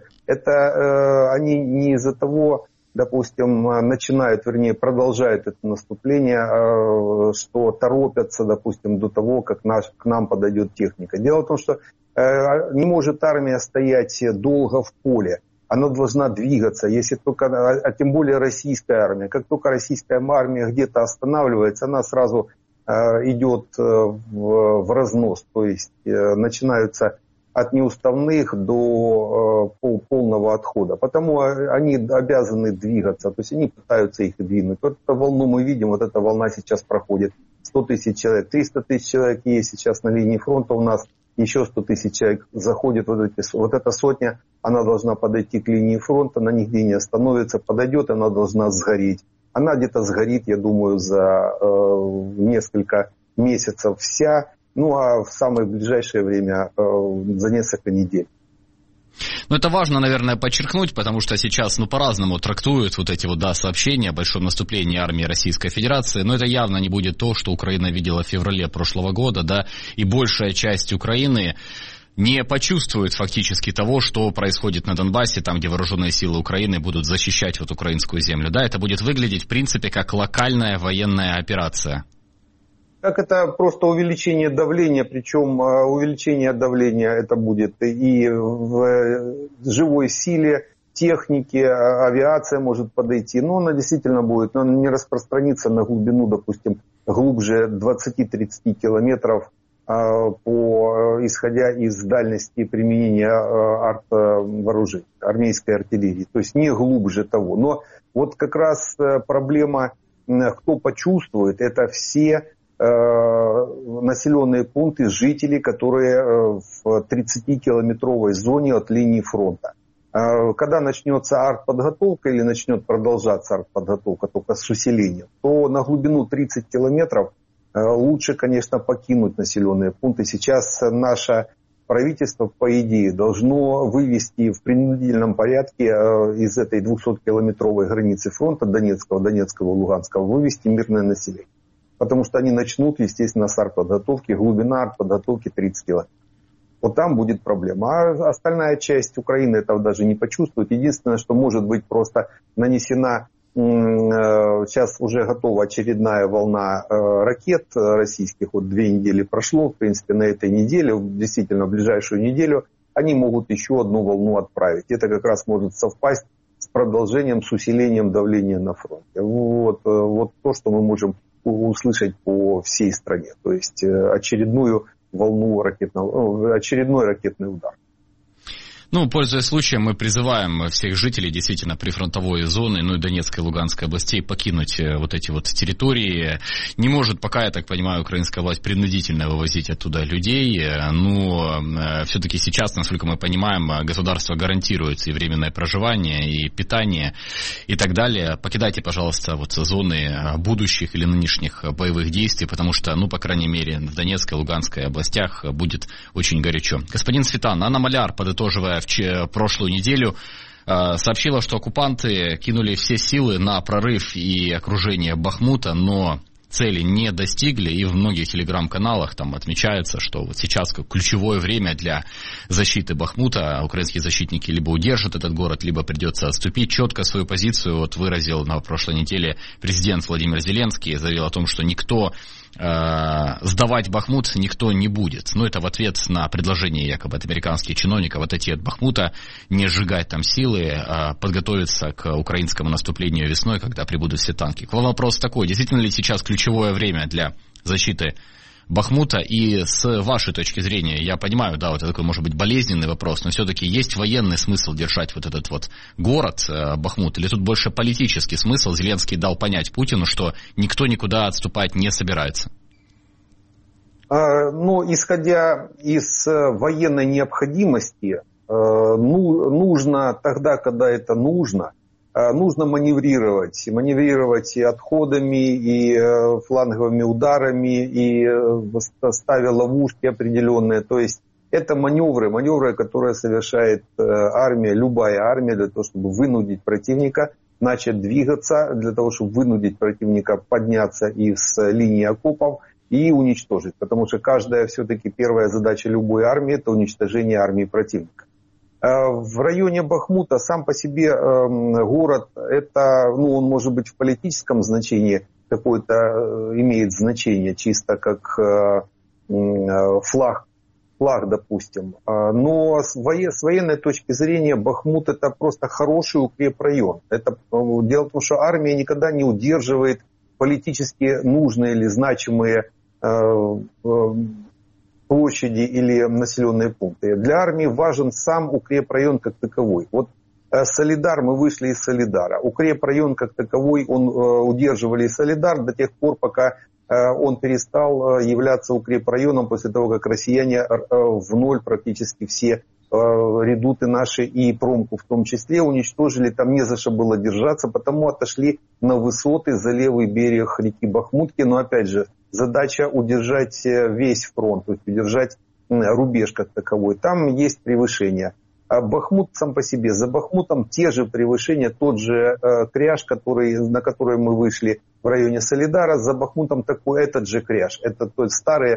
Speaker 11: они не из-за того, допустим, начинают, вернее, продолжают это наступление, что торопятся, допустим, до того, как к нам подойдет техника. Дело в том, что не может армия стоять долго в поле. Она должна двигаться, если только, а тем более российская армия. Как только российская армия где-то останавливается, она сразу идет в разнос. То есть начинаются от неуставных до полного отхода. Потому они обязаны двигаться, то есть они пытаются их двинуть. Вот эту волну мы видим, вот эта волна сейчас проходит. 100 тысяч человек, 300 тысяч человек есть сейчас на линии фронта у нас. Еще 100 тысяч человек заходит, вот эта сотня, она должна подойти к линии фронта, она нигде не остановится, подойдет, она должна сгореть. Она где-то сгорит, я думаю, за несколько месяцев вся, ну а в самое ближайшее время за несколько недель.
Speaker 2: Ну, это важно, наверное, подчеркнуть, потому что сейчас, по-разному трактуют вот эти сообщения о большом наступлении армии Российской Федерации, но это явно не будет то, что Украина видела в феврале прошлого года, да, и большая часть Украины не почувствует фактически того, что происходит на Донбассе, там, где вооруженные силы Украины будут защищать украинскую землю, да, это будет выглядеть, в принципе, как локальная военная операция.
Speaker 11: Как это просто увеличение давления, причем увеличение давления это будет и в живой силе, технике, авиация может подойти, но она действительно будет, но она не распространится на глубину, допустим, глубже 20-30 километров, исходя из дальности применения арт-вооружений, армейской артиллерии, то есть не глубже того. Но вот как раз проблема, кто почувствует, это все населенные пункты, жители, которые в 30-километровой зоне от линии фронта. Когда начнется артподготовка или начнет продолжаться артподготовка только с усилением, то на глубину 30 километров лучше, конечно, покинуть населенные пункты. Сейчас наше правительство, по идее, должно вывести в принудительном порядке из этой 200-километровой границы фронта Донецкого, Луганского, вывести мирное население. Потому что они начнут, естественно, с артподготовки, глубина артподготовки 30 километров. Вот там будет проблема. А остальная часть Украины этого даже не почувствует. Единственное, что может быть просто нанесена Сейчас уже готова очередная волна ракет российских. Вот 2 недели прошло, в принципе, на этой неделе, действительно, в ближайшую неделю, они могут еще одну волну отправить. Это как раз может совпасть с продолжением, с усилением давления на фронте. Вот то, что мы можем услышать по всей стране. То есть очередную волну очередной ракетный удар.
Speaker 2: Ну, пользуясь случаем, мы призываем всех жителей действительно прифронтовой зоны, ну и Донецкой и Луганской областей покинуть вот эти вот территории. Не может пока, я так понимаю, украинская власть принудительно вывозить оттуда людей, но все-таки сейчас, насколько мы понимаем, государство гарантирует и временное проживание, и питание, и так далее. Покидайте, пожалуйста, вот зоны будущих или нынешних боевых действий, потому что, ну, по крайней мере, в Донецкой и Луганской областях будет очень горячо. Господин Светан, Анна Маляр, подытоживая в прошлую неделю, сообщила, что оккупанты кинули все силы на прорыв и окружение Бахмута, но цели не достигли, и в многих телеграм-каналах там отмечается, что вот сейчас ключевое время для защиты Бахмута. Украинские защитники либо удержат этот город, либо придется отступить. Четко свою позицию вот выразил на прошлой неделе президент Владимир Зеленский, заявил о том, что сдавать Бахмут никто не будет. Но это в ответ на предложение якобы от американских чиновников отойти от Бахмута, не сжигать там силы, а подготовиться к украинскому наступлению весной, когда прибудут все танки. Вопрос такой, действительно ли сейчас ключевое время для защиты Бахмута? И с вашей точки зрения, я понимаю, да, вот это такой, может быть, болезненный вопрос, но все-таки есть военный смысл держать вот этот вот город Бахмут? Или тут больше политический смысл? Зеленский дал понять Путину, что никто никуда отступать не собирается.
Speaker 11: Ну, исходя из военной необходимости, нужно тогда, когда это нужно маневрировать и отходами, и фланговыми ударами, и ставя ловушки определенные. То есть это маневры, которые совершает армия, любая армия, для того, чтобы вынудить противника начать двигаться, для того, чтобы вынудить противника подняться из линии окопов и уничтожить. Потому что все-таки первая задача любой армии – это уничтожение армии противника. В районе Бахмута сам по себе город, он может быть в политическом значении какое-то имеет значение, чисто как флаг, допустим. Но с военной точки зрения Бахмут это просто хороший укрепрайон. Дело в том, что армия никогда не удерживает политически нужные или значимые площади или населенные пункты. Для армии важен сам укрепрайон как таковой. Вот Солидар, мы вышли из Солидара. Укрепрайон как таковой, удерживали Солидар до тех пор, пока он перестал являться укрепрайоном после того, как россияне в ноль практически все редуты наши и промку в том числе уничтожили. Там не за что было держаться, потому отошли на высоты за левый берег реки Бахмутки. Но опять же, задача удержать весь фронт, то есть удержать рубеж как таковой. Там есть превышение. А Бахмут сам по себе, за Бахмутом те же превышения, тот же кряж, на который мы вышли в районе Солидара, за Бахмутом этот же кряж. Это тот старый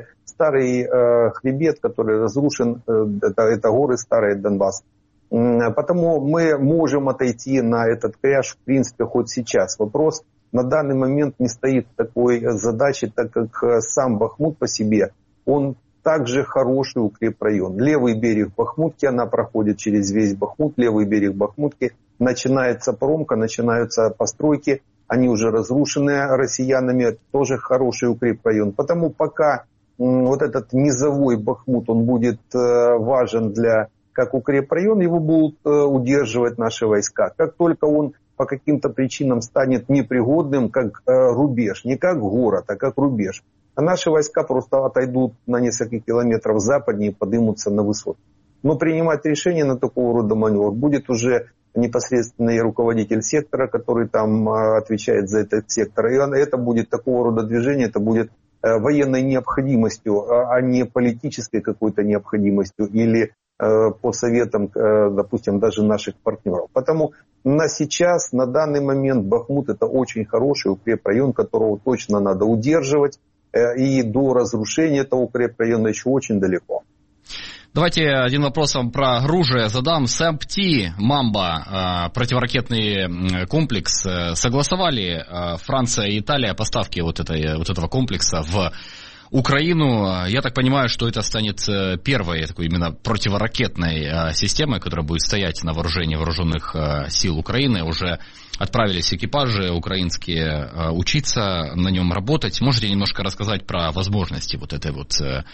Speaker 11: хребет, который разрушен, это горы старые Донбасс. Потому мы можем отойти на этот кряж в принципе хоть сейчас. Вопрос на данный момент не стоит такой задачи, так как сам Бахмут по себе, он также хороший укрепрайон. Левый берег Бахмутки, она проходит через весь Бахмут, левый берег Бахмутки, начинается промка, начинаются постройки, они уже разрушены россиянами, тоже хороший укрепрайон. Потому пока вот этот низовой Бахмут, он будет важен как укрепрайон, его будут удерживать наши войска. Как только он по каким-то причинам станет непригодным как рубеж, не как город, а как рубеж, а наши войска просто отойдут на несколько километров западнее и поднимутся на высоту. Но принимать решение на такого рода маневр будет уже непосредственный руководитель сектора, который там отвечает за этот сектор. И это будет такого рода движение, это будет военной необходимостью, а не политической какой-то необходимостью или по советам, допустим, даже наших партнеров. Потому сейчас, на данный момент, Бахмут это очень хороший укрепрайон, которого точно надо удерживать, и до разрушения этого укрепрайона еще очень далеко.
Speaker 2: Давайте один вопрос вам про оружие задам. САМПТИ, «Мамба», противоракетный комплекс, согласовали Франция и Италия поставки вот этого комплекса в Украину. Я так понимаю, что это станет первой такой именно противоракетной системой, которая будет стоять на вооружении вооруженных сил Украины. Уже отправились экипажи украинские учиться на нем работать. Можете немножко рассказать про возможности вот этой вот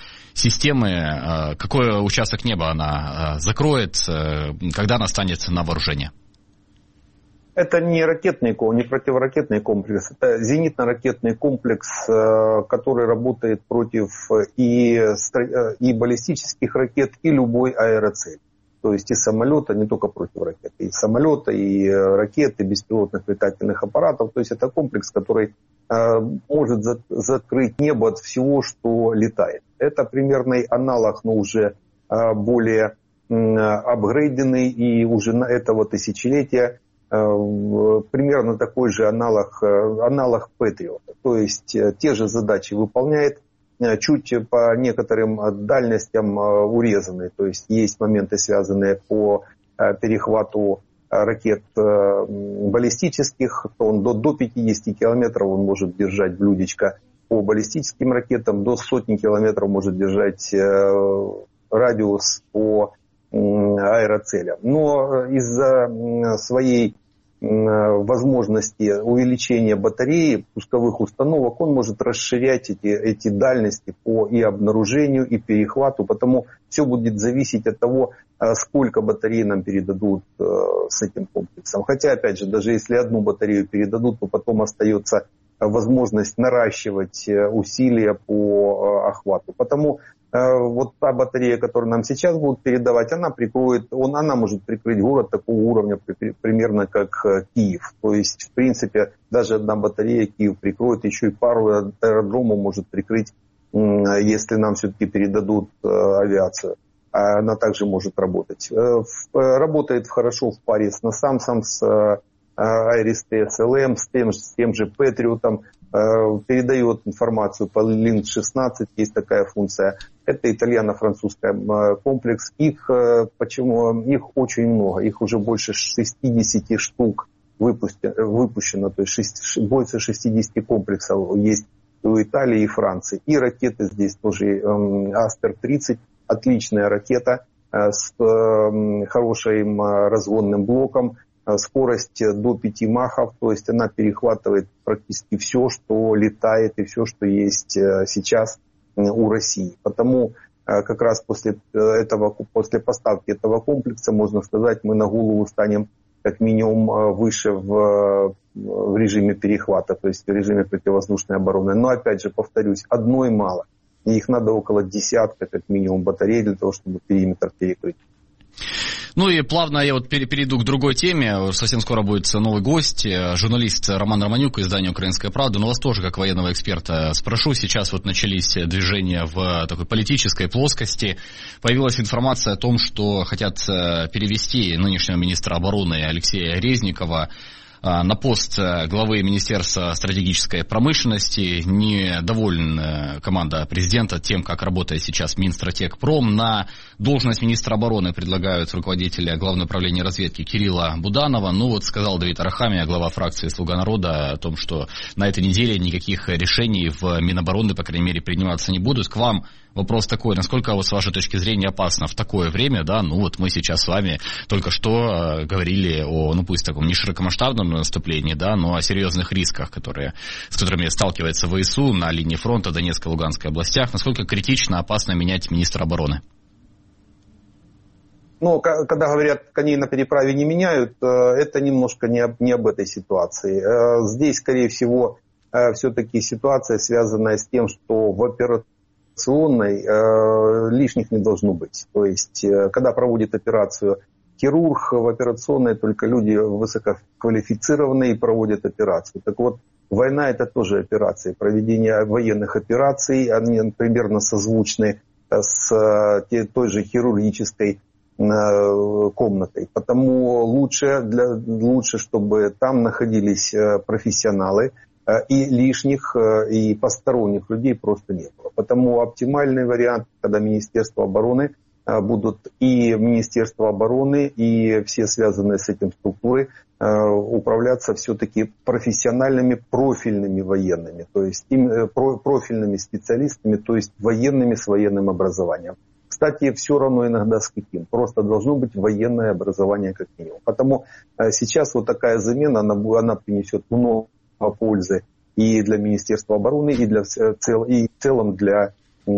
Speaker 2: системы? Какой участок неба она закроет? Когда она станет на вооружение?
Speaker 11: Это не ракетный, не противоракетный комплекс, это зенитно-ракетный комплекс, который работает против и баллистических ракет, и любой аэроцели. То есть и самолета, не только против ракет, и самолета, и ракет, и беспилотных летательных аппаратов. То есть это комплекс, который может закрыть небо от всего, что летает. Это примерный аналог, но уже более апгрейденный, и уже на этого тысячелетия примерно такой же аналог Патриота. То есть те же задачи выполняет, чуть по некоторым дальностям урезанные. То есть есть моменты, связанные по перехвату ракет баллистических, то он до 50 километров он может держать блюдечко по баллистическим ракетам, до 100 километров может держать радиус по аэроцелям. Но из-за своей возможности увеличения батареи пусковых установок он может расширять эти дальности по и обнаружению, и перехвату, потому все будет зависеть от того, сколько батарей нам передадут с этим комплексом. Хотя, опять же, даже если одну батарею передадут, то потом остается возможность наращивать усилия по охвату. Потому вот та батарея, которую нам сейчас будут передавать, она может прикрыть город такого уровня примерно как Киев. То есть, в принципе, даже одна батарея Киев прикроет, еще и пару аэродромов может прикрыть, если нам все-таки передадут авиацию. Она также может работать. Работает хорошо в паре с NASAMS, с Iris-T SLM, с тем же Патриотом, передает информацию по Link-16, есть такая функция. Это итальяно-французский комплекс. Их очень много, их уже больше 60 штук выпущено, то есть больше 60 комплексов есть у Италии и Франции. И ракеты здесь тоже, Астер-30, отличная ракета с хорошим разгонным блоком, скорость до 5 махов, то есть она перехватывает практически все, что летает и все, что есть сейчас у России. Потому как раз после поставки этого комплекса, можно сказать, мы на голову станем как минимум выше в режиме перехвата, то есть в режиме противовоздушной обороны. Но опять же, повторюсь, одной мало. И их надо около десятка как минимум батарей для того, чтобы периметр перекрыть.
Speaker 2: Ну и плавно я вот перейду к другой теме. Совсем скоро будет новый гость, журналист Роман Романюк, издание «Украинская правда». Но вас тоже, как военного эксперта, спрошу. Сейчас вот начались движения в такой политической плоскости. Появилась информация о том, что хотят перевести нынешнего министра обороны Алексея Резникова на пост главы Министерства стратегической промышленности. Недовольна команда президента тем, как работает сейчас Минстратегпром. На должность министра обороны предлагают руководителя Главного управления разведки Кирилла Буданова. Ну вот сказал Давид Арахамия, глава фракции «Слуга народа», о том, что на этой неделе никаких решений в Минобороны, по крайней мере, приниматься не будут. К вам вопрос такой: насколько, вот, с вашей точки зрения, опасно в такое время, да, ну вот мы сейчас с вами только что говорили о, ну пусть таком не широкомасштабном наступлении, да, но о серьезных рисках, с которыми сталкивается ВСУ на линии фронта Донецкой и Луганской областях. Насколько критично опасно менять министра обороны?
Speaker 11: Ну, когда говорят, коней на переправе не меняют, это немножко не об этой ситуации. Здесь, скорее всего, все-таки ситуация, связанная с тем, что в операционной лишних не должно быть. То есть, когда проводит операцию хирург, в операционной только люди высококвалифицированные проводят операцию. Так вот, война — это тоже операции. Проведение военных операций, они примерно созвучны с той же хирургической комнатой. Потому лучше, чтобы там находились профессионалы, и лишних, и посторонних людей просто не было. Потому оптимальный вариант, когда Министерство обороны будут и Министерство обороны, и все связанные с этим структуры управляться все-таки профессиональными, профильными военными, то есть профильными специалистами, то есть военными с военным образованием. Кстати, все равно иногда с каким. Просто должно быть военное образование как минимум. Потому сейчас вот такая замена, она принесет много пользы и для Министерства обороны, и в целом для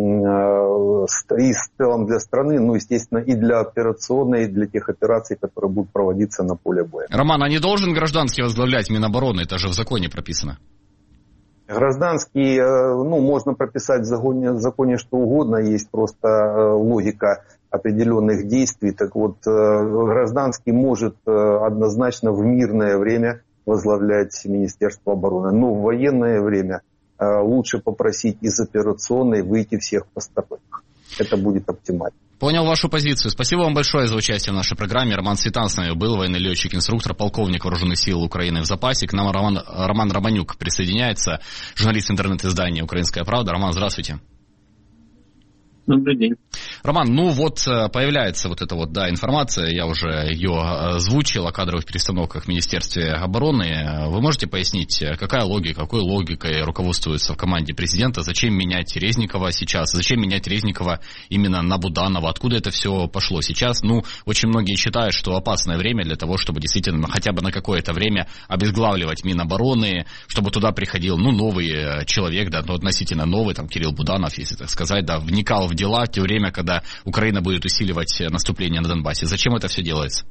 Speaker 11: страны, ну, естественно, и для операционной, и для тех операций, которые будут проводиться на поле боя.
Speaker 2: Роман, а не должен гражданский возглавлять Минобороны? Это же в законе прописано.
Speaker 11: Гражданский, ну, можно прописать в законе что угодно, есть просто логика определенных действий. Так вот, гражданский может однозначно в мирное время возглавлять Министерство обороны, но в военное время лучше попросить из операционной выйти всех посторонних. Это будет оптимально.
Speaker 2: Понял вашу позицию. Спасибо вам большое за участие в нашей программе. Роман Цветан с нами был, военный летчик-инструктор, полковник Вооруженных сил Украины в запасе. К нам Роман Романюк присоединяется, журналист интернет-издания «Украинская правда». Роман, здравствуйте.
Speaker 12: Добрый день.
Speaker 2: Роман, ну вот появляется вот эта вот, да, информация, я уже ее озвучил о кадровых перестановках в Министерстве обороны. Вы можете пояснить, какая логика, какой логикой руководствуется в команде президента? Зачем менять Резникова сейчас? Зачем менять Резникова именно на Буданова? Откуда это все пошло сейчас? Ну, очень многие считают, что опасное время для того, чтобы действительно хотя бы на какое-то время обезглавливать Минобороны, чтобы туда приходил, ну, новый человек, да, ну, относительно новый, там, Кирилл Буданов, если так сказать, да, вникал в дела в то время, когда Украина будет усиливать наступление на Донбасі. Зачем это все делается?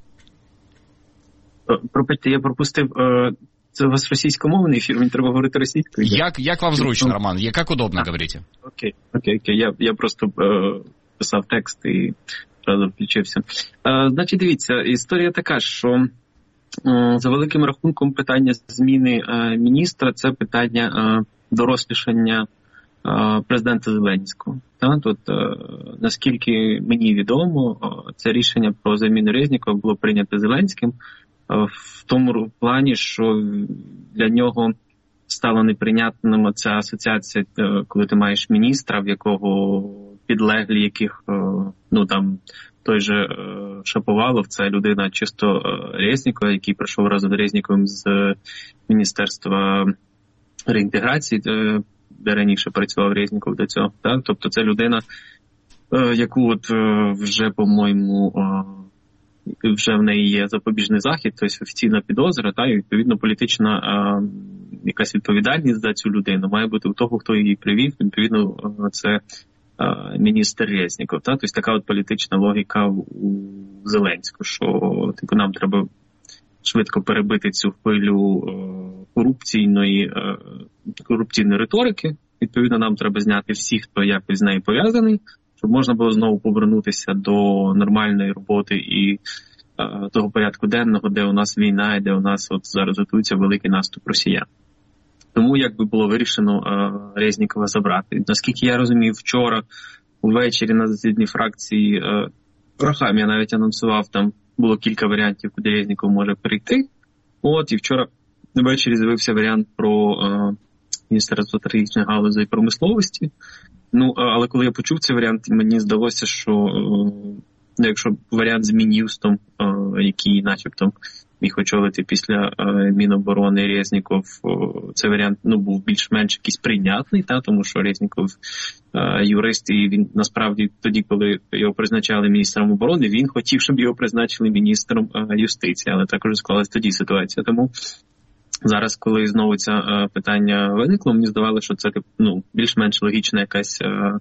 Speaker 12: Пробачте, я пропустив. Це у вас російськомовний ефір, мені треба говорити російською.
Speaker 2: Як вам зручно, Роман? Як удобно говорите?
Speaker 12: Окей. Я просто писав текст і одразу включився. Значить, дивіться, історія така, що за великим рахунком питання зміни міністра – це питання дорослішання президента Зеленського. Тут, наскільки мені відомо, це рішення про заміну Резнікова було прийнято Зеленським в тому плані, що для нього стало неприйнятним ця асоціація, коли ти маєш міністра, в якого підлеглі, яких, ну там, той же Шаповалов, це людина чисто Резнікова, який прийшов разом з Резніковим з Міністерства реінтеграції, де раніше працював Резніков до цього. Так? Тобто це людина, яку от вже, по-моєму, вже в неї є запобіжний захід, тобто офіційна підозра, та, і відповідно політична якась відповідальність за цю людину має бути у того, хто її привів, відповідно це міністр Резніков. Та? Тобто така от політична логіка у Зеленського, що типу, нам треба швидко перебити цю хвилю корупційної риторики. Відповідно, нам треба зняти всіх, хто якось з нею пов'язаний, щоб можна було знову повернутися до нормальної роботи і того порядку денного, де у нас війна і де у нас от зараз готується великий наступ росіян. Тому якби було вирішено Резнікова забрати. Наскільки я розумію, вчора увечері на засіданні фракції Рахам я навіть анонсував, там було кілька варіантів, куди Резніков може перейти. От, і вчора ввечері з'явився варіант про Міністерство стратегічної галузі і промисловості. Ну, але коли я почув цей варіант, мені здалося, що якщо варіант з Мін'юстом, який начебто міг очолити після Міноборони Резніков, цей варіант був більш-менш якийсь прийнятний, тому що Резніков юрист, і він насправді тоді, коли його призначали міністром оборони, він хотів, щоб його призначили міністром юстиції, але також склалась тоді ситуація. Тому зараз, коли знову це питання виникло, мені здавалося, що це більш-менш логічна якась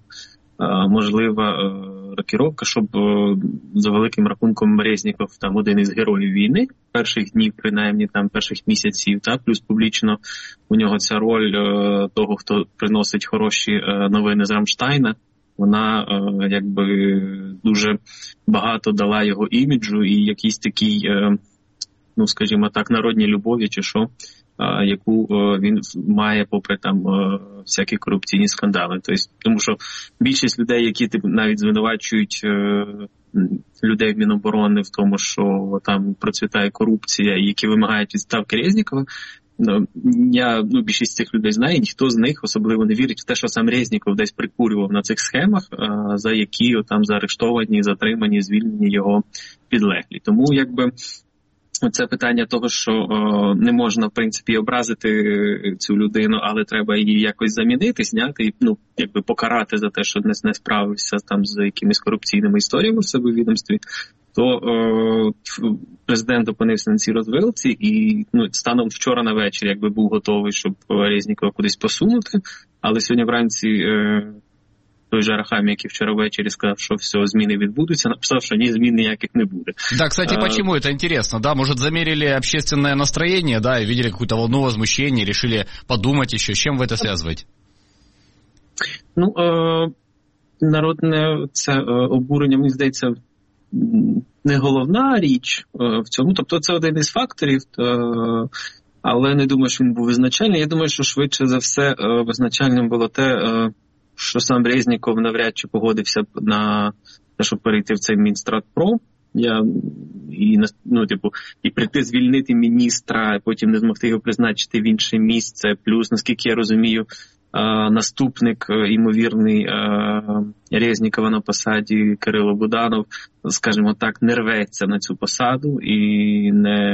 Speaker 12: можлива рокіровка, щоб за великим рахунком Резніков там один із героїв війни перших днів, принаймні там перших місяців, плюс публічно у нього ця роль того, хто приносить хороші новини з Рамштайна, вона якби дуже багато дала його іміджу і якийсь такий, скажімо так, народній любові чи що, яку він має попри там всякі корупційні скандали. Тобто, тому що більшість людей, які навіть звинувачують людей в Міноборони в тому, що там процвітає корупція і які вимагають відставки Резнікова, більшість цих людей знає, ніхто з них особливо не вірить в те, що сам Резніков десь прикурював на цих схемах, за які там заарештовані, затримані, звільнені його підлеглі. Тому це питання того, що не можна, в принципі, образити цю людину, але треба її якось замінити, зняти і покарати за те, що не справився там з якимись корупційними історіями в себе в відомстві, то президент опинився на цій розвилці і станом вчора на вечір був готовий, щоб Резнікова кудись посунути, але сьогодні вранці той же Арахамія, який вчора ввечері сказав, що все, зміни відбудуться, написав, що ні, змін ніяких не буде.
Speaker 2: Да, кстати, почему это интересно? Да, может, замерили общественное настроение, да, и видели какую-то волну возмущения, решили подумать еще. С чем вы это связываете?
Speaker 12: Народне це обурення, мені здається, не головна річ в цьому. Тобто це один із факторів, але не думаю, що він був визначальний. Я думаю, що швидше за все визначальним було те, що сам Резніков навряд чи погодився б на те, щоб перейти в цей Мінстратпром. І прийти звільнити міністра, потім не змогти його призначити в інше місце. Плюс, наскільки я розумію, наступник, ймовірний, Резнікова на посаді Кирило Буданов, скажімо так, не рветься на цю посаду і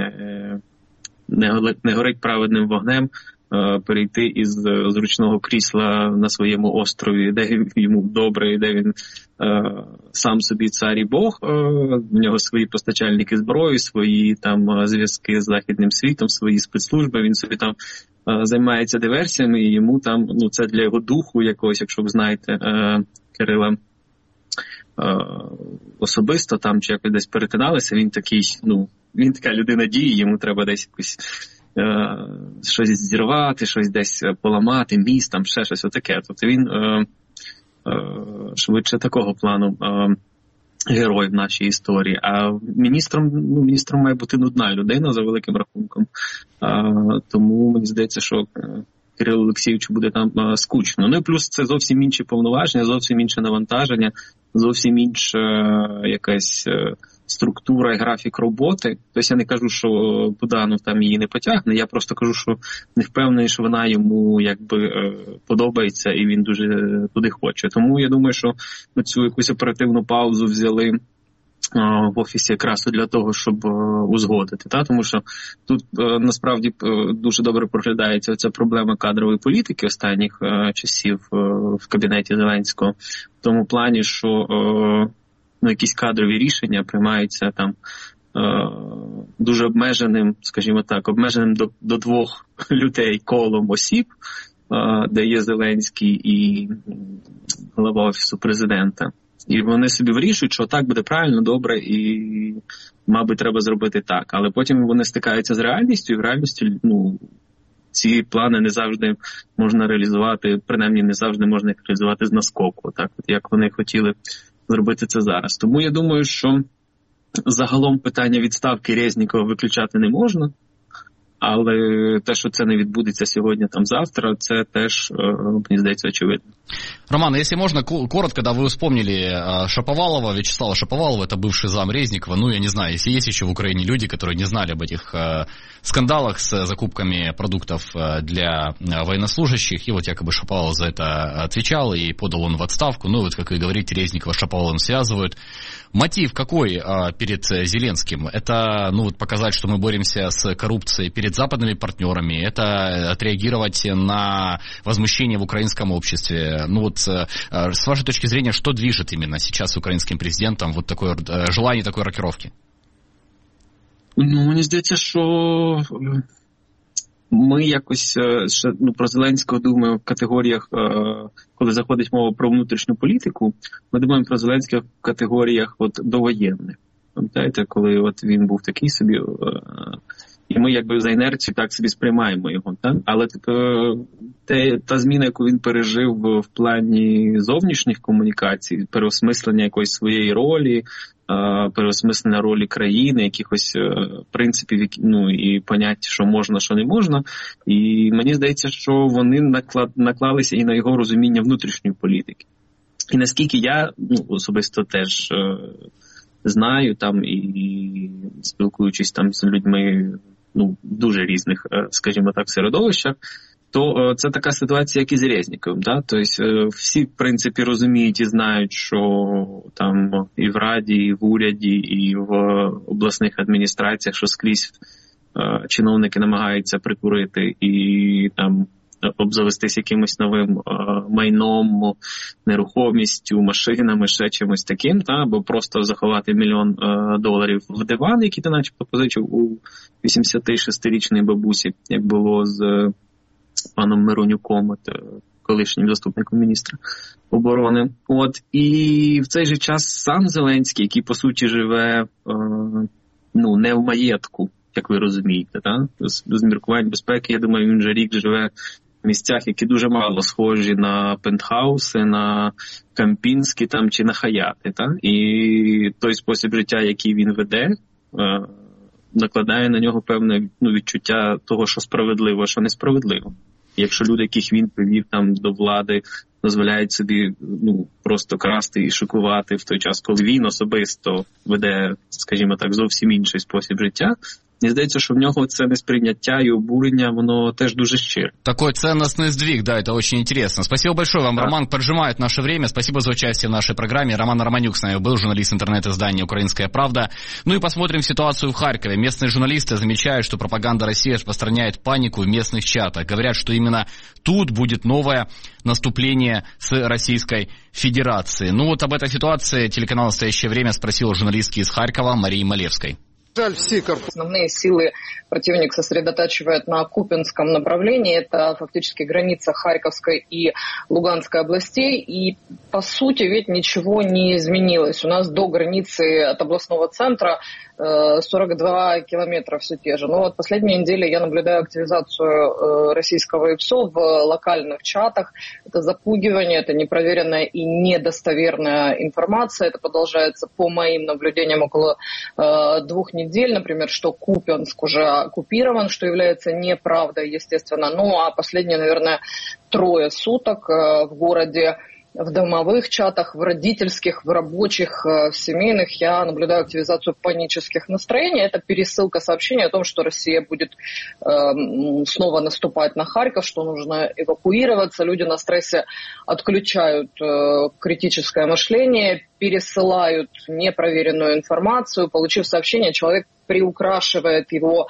Speaker 12: не горить праведним вогнем перейти із зручного крісла на своєму острові, де йому добре, де він сам собі цар і Бог, в нього свої постачальники зброї, свої там зв'язки з західним світом, свої спецслужби, він собі там займається диверсіями, і йому там, це для його духу якогось, якщо ви знаєте Кирила особисто там, чи якось десь перетиналися, він такий, він така людина дії, йому треба десь якось щось зірвати, щось десь поламати, міст, там ще щось отаке. Тобто він швидше такого плану герой в нашій історії. А міністром має бути нудна людина за великим рахунком. Тому мені здається, що Кирилу Олексійовичу буде там скучно. Ну і плюс це зовсім інші повноваження, зовсім інше навантаження, зовсім інша якась структура і графік роботи. Тобто я не кажу, що Буданов там її не потягне, я просто кажу, що не впевнений, що вона йому подобається і він дуже туди хоче. Тому я думаю, що цю якусь оперативну паузу взяли в офісі якраз для того, щоб узгодити. Тому що тут насправді дуже добре проглядається ця проблема кадрової політики останніх часів в кабінеті Зеленського. В тому плані, що якісь кадрові рішення приймаються там дуже обмеженим, скажімо так, обмеженим до 2 людей колом осіб, де є Зеленський і голова Офісу Президента. І вони собі вирішують, що так буде правильно, добре і, мабуть, треба зробити так. Але потім вони стикаються з реальністю, і в реальності ці плани не завжди можна реалізувати, принаймні не завжди можна їх реалізувати з наскоку, так, як вони хотіли зробити це зараз. Тому я думаю, що загалом питання відставки Резнікова виключати не можна, але те, що це не відбудеться сьогодні, завтра, це теж, мені здається, очевидно.
Speaker 2: Роман, если можно, коротко, да, вы вспомнили Шаповалова, Вячеслава Шаповалова, это бывший зам Резникова. Я не знаю, если есть еще в Украине люди, которые не знали об этих скандалах с закупками продуктов для военнослужащих, и якобы Шаповалов за это отвечал, и подал он в отставку. Как вы говорите, Резникова с Шаповаловым связывают. Мотив какой перед Зеленским? Это, показать, что мы боремся с коррупцией перед западными партнерами, это отреагировать на возмущение в украинском обществе. С вашей точки зрения, что движет именно сейчас украинским президентом такое желание такой рокировки?
Speaker 12: Мені здається, що ми якось про Зеленського думаємо в категоріях, коли заходить мова про внутрішню політику, ми думаємо про Зеленського в категоріях довоєнних. Пам'ятаєте, коли він був такий собі, і ми за інерцією так собі сприймаємо його. Так? Але та зміна, яку він пережив в плані зовнішніх комунікацій, переосмислення якоїсь своєї ролі, переосмислення ролі країни, якихось принципів і понять, що можна, що не можна. І мені здається, що вони наклалися і на його розуміння внутрішньої політики. І наскільки я особисто теж знаю і спілкуючись з людьми дуже різних, скажімо так, середовищах, то це така ситуація, як і з Резніковим. Да? Тобто всі, в принципі, розуміють і знають, що там і в Раді, і в уряді, і в обласних адміністраціях, що скрізь чиновники намагаються прикурити і там обзавестись якимось новим майном, нерухомістю, машинами, ще чимось таким, або просто заховати $1 мільйон в диван, який ти начебто позичив у 86-річної бабусі, як було з паном Миронюком, колишнім заступником міністра оборони. І в цей же час сам Зеленський, який, по суті, живе не в маєтку, як ви розумієте, з міркувань безпеки, я думаю, він вже рік живе в місцях, які дуже мало схожі на пентхауси, на Кампінські чи на Хаяти. І той спосіб життя, який він веде, накладає на нього певне відчуття того, що справедливо, а що несправедливо. Якщо люди, яких він привів там до влади, дозволяють собі просто красти і шокувати в той час, коли він особисто веде, скажімо так, зовсім інший спосіб життя, мені здається, что в него це несприйняття и обурення, воно теж дуже щире.
Speaker 2: Такой ценностный сдвиг, да, это очень интересно. Спасибо большое вам, Роман, поджимает наше время. Спасибо за участие в нашей программе. Роман Романюк с нами был, журналист интернет-издания «Украинская правда». И посмотрим ситуацию в Харькове. Местные журналисты замечают, что пропаганда России распространяет панику в местных чатах. Говорят, что именно тут будет новое наступление с Российской Федерации. Об этой ситуации телеканал «Настоящее время» спросил журналистки из Харькова Марии Малевской.
Speaker 13: Основные силы противник сосредотачивает на Купянском направлении. Это фактически граница Харьковской и Луганской областей. И, по сути, ведь ничего не изменилось. У нас до границы от областного центра 42 километра все те же. Но последние недели я наблюдаю активизацию российского ИПСО в локальных чатах. Это запугивание, это непроверенная и недостоверная информация. Это продолжается, по моим наблюдениям, около 2 недель. Например, что Купянск уже оккупирован, что является неправдой, естественно. А последние, наверное, 3 суток в городе, в домовых чатах, в родительских, в рабочих, в семейных я наблюдаю активизацию панических настроений. Это пересылка сообщений о том, что Россия будет снова наступать на Харьков, что нужно эвакуироваться. Люди на стрессе отключают критическое мышление, пересылают непроверенную информацию. Получив сообщение, человек приукрашивает его,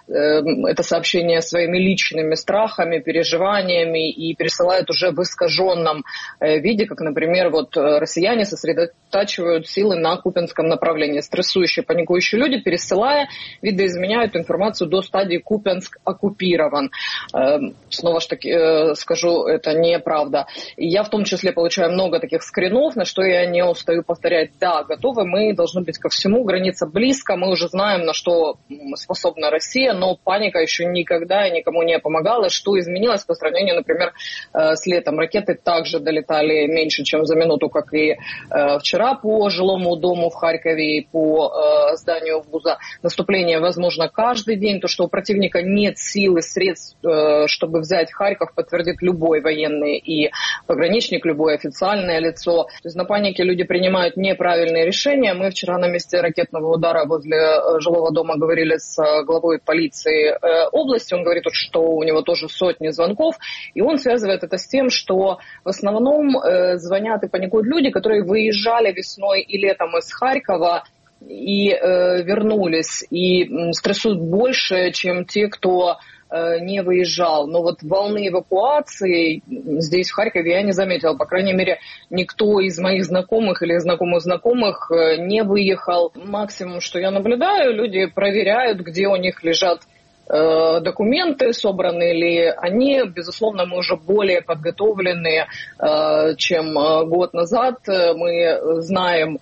Speaker 13: это сообщение, своими личными страхами, переживаниями и пересылает уже в искаженном виде, как, например, россияне сосредотачивают силы на Купянском направлении. Стрессующие, паникующие люди, пересылая, видоизменяют информацию до стадии «Купянск оккупирован». Снова ж таки скажу, это неправда. И я в том числе получаю много таких скринов, на что я не устаю повторять. Да, готовы, мы должны быть ко всему, граница близко, мы уже знаем, на что способна Россия, но паника еще никогда и никому не помогала. Что изменилось по сравнению, например, с летом? Ракеты также долетали меньше, чем за минуту, как и вчера по жилому дому в Харькове и по зданию вуза. Наступление возможно каждый день. То, что у противника нет сил и средств, чтобы взять Харьков, подтвердит любой военный и пограничник, любое официальное лицо. То есть на панике люди принимают неправильные решения. Мы вчера на месте ракетного удара возле жилого дома говорили с главой полиции области. Он говорит, что у него тоже сотни звонков. И он связывает это с тем, что в основном звонят и паникуют люди, которые выезжали весной и летом из Харькова и вернулись. И стрессуют больше, чем те, кто не выезжал. Но волны эвакуации здесь, в Харькове, я не заметила. По крайней мере, никто из моих знакомых или знакомых не выехал. Максимум, что я наблюдаю, люди проверяют, где у них лежат документы, собраны ли они. Безусловно, мы уже более подготовлены, чем год назад. Мы знаем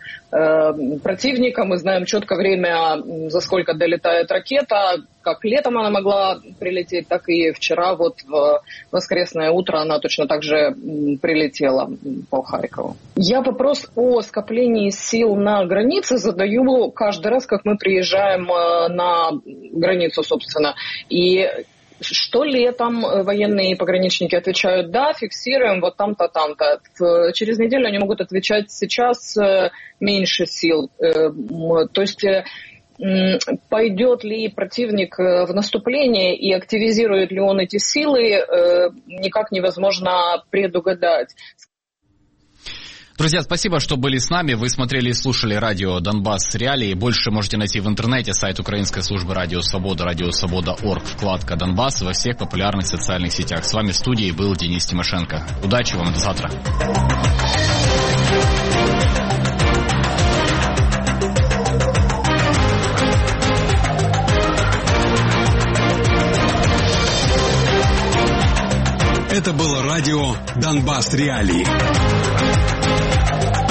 Speaker 13: противника, мы знаем четко время, за сколько долетает ракета. Как летом она могла прилететь, так и вчера, в воскресное утро, она точно так же прилетела по Харькову. Я вопрос о скоплении сил на границе задаю каждый раз, как мы приезжаем на границу, собственно. И что летом военные пограничники отвечают: да, фиксируем там-то, там-то. Через неделю они могут отвечать: сейчас меньше сил. То есть Пойдет ли противник в наступление и активизирует ли он эти силы, никак невозможно предугадать.
Speaker 2: Друзья, спасибо, что были с нами. Вы смотрели и слушали радио «Донбасс Реалии». Больше можете найти в интернете, сайт Украинской службы «Радио Свобода», радиосвобода.орг, вкладка «Донбасс» во всех популярных социальных сетях. С вами в студии был Денис Тимошенко. Удачи вам, до завтра.
Speaker 14: Это было радио «Донбасс Реалии».